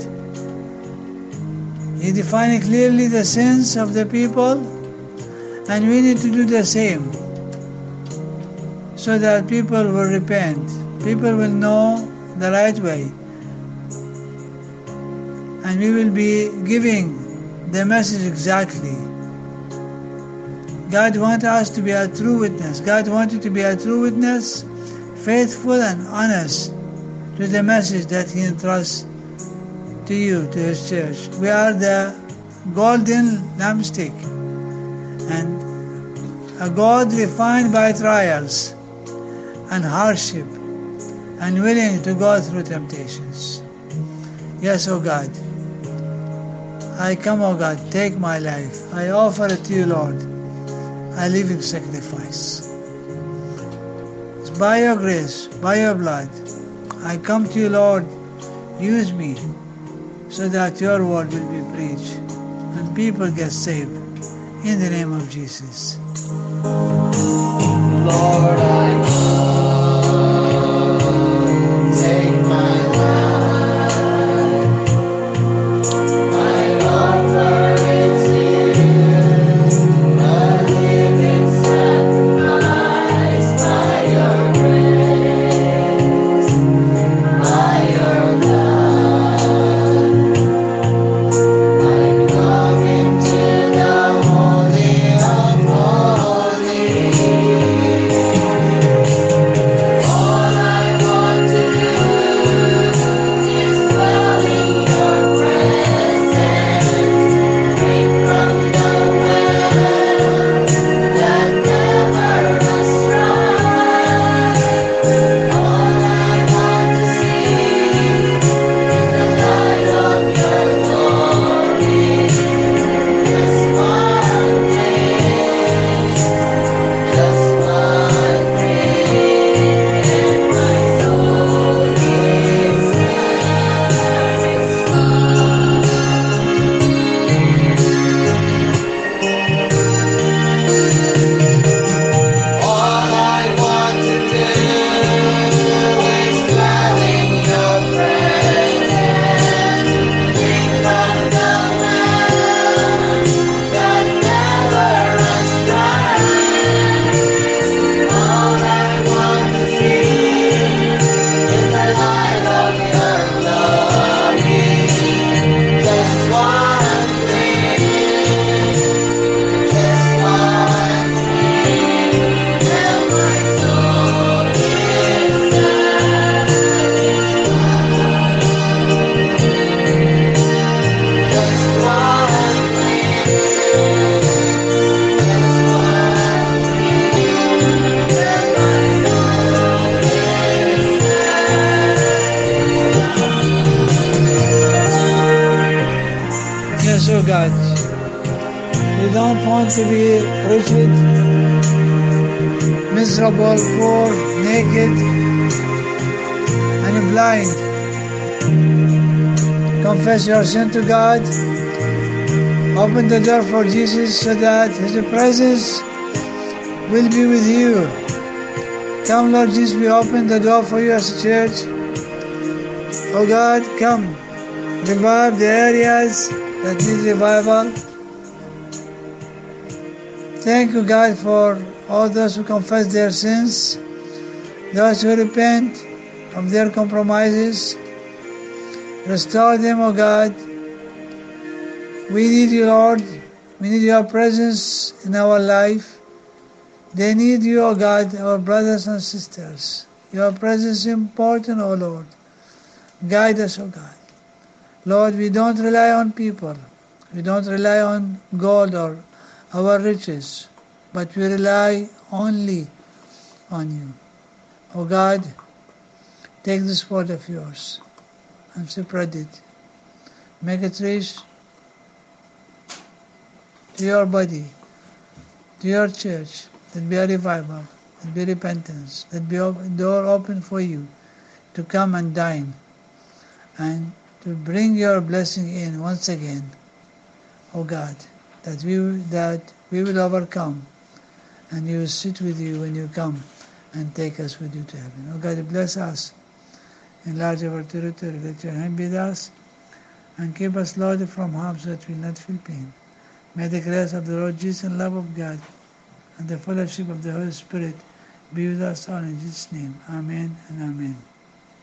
He defined clearly the sins of the people, and we need to do the same so that people will repent. People will know the right way. And we will be giving the message exactly. God wants us to be a true witness. God wants you to be a true witness, faithful and honest to the message that He entrusts to you, to His church. We are the golden lampstick, and a God refined by trials and hardship and willing to go through temptations. Yes, O God, I come, O God, take my life. I offer it to you, Lord, a living sacrifice. It's by your grace, by your blood, I come to you, Lord. Use me so that your word will be preached and people get saved in the name of Jesus. Lord, I come, take my life. I offer it to you, a living sacrifice by your grace, by your blood. I'm coming to the Holy of Holies. All I want to do is dwell in your presence, drink from the well that never runs dry. All I want to see is the light of your glory. Just one taste, just one drink, and my soul is all I want to do is dwell in your presence, drink from the well that never runs dry. All I want to see is the light of your glory. Just one thing, just one thing, and my soul is satisfied. Just one thing, just one thing, and my soul is Yes, O God, we don't want to be wretched, miserable, poor, naked, and blind. Confess your sin to God. Open the door for Jesus so that His presence will be with you. Come, Lord Jesus, we open the door for you as a church. Oh God, come, revive the areas that need revival. Thank you, God, for all those who confess their sins, those who repent of their compromises, Restore them, O God. We need you, Lord. We need your presence in our life. They need you, O God, our brothers and sisters. Your presence is important, O Lord. Guide us, O God. Lord, we don't rely on people. We don't rely on gold or our riches, but we rely only on you. O God, take this word of yours and spread it. Make it reach to your body, to your church. That be a revival, that be repentance, that be a door open for you to come and dine and to bring your blessing in once again, O God, that we will overcome and you will sit with you when you come and take us with you to heaven. O God, bless us, enlarge our territory, let your hand be with us, and keep us, Lord, from harm so that we will not feel pain. May the grace of the Lord Jesus and love of God and the fellowship of the Holy Spirit be with us all in Jesus' name. Amen and amen.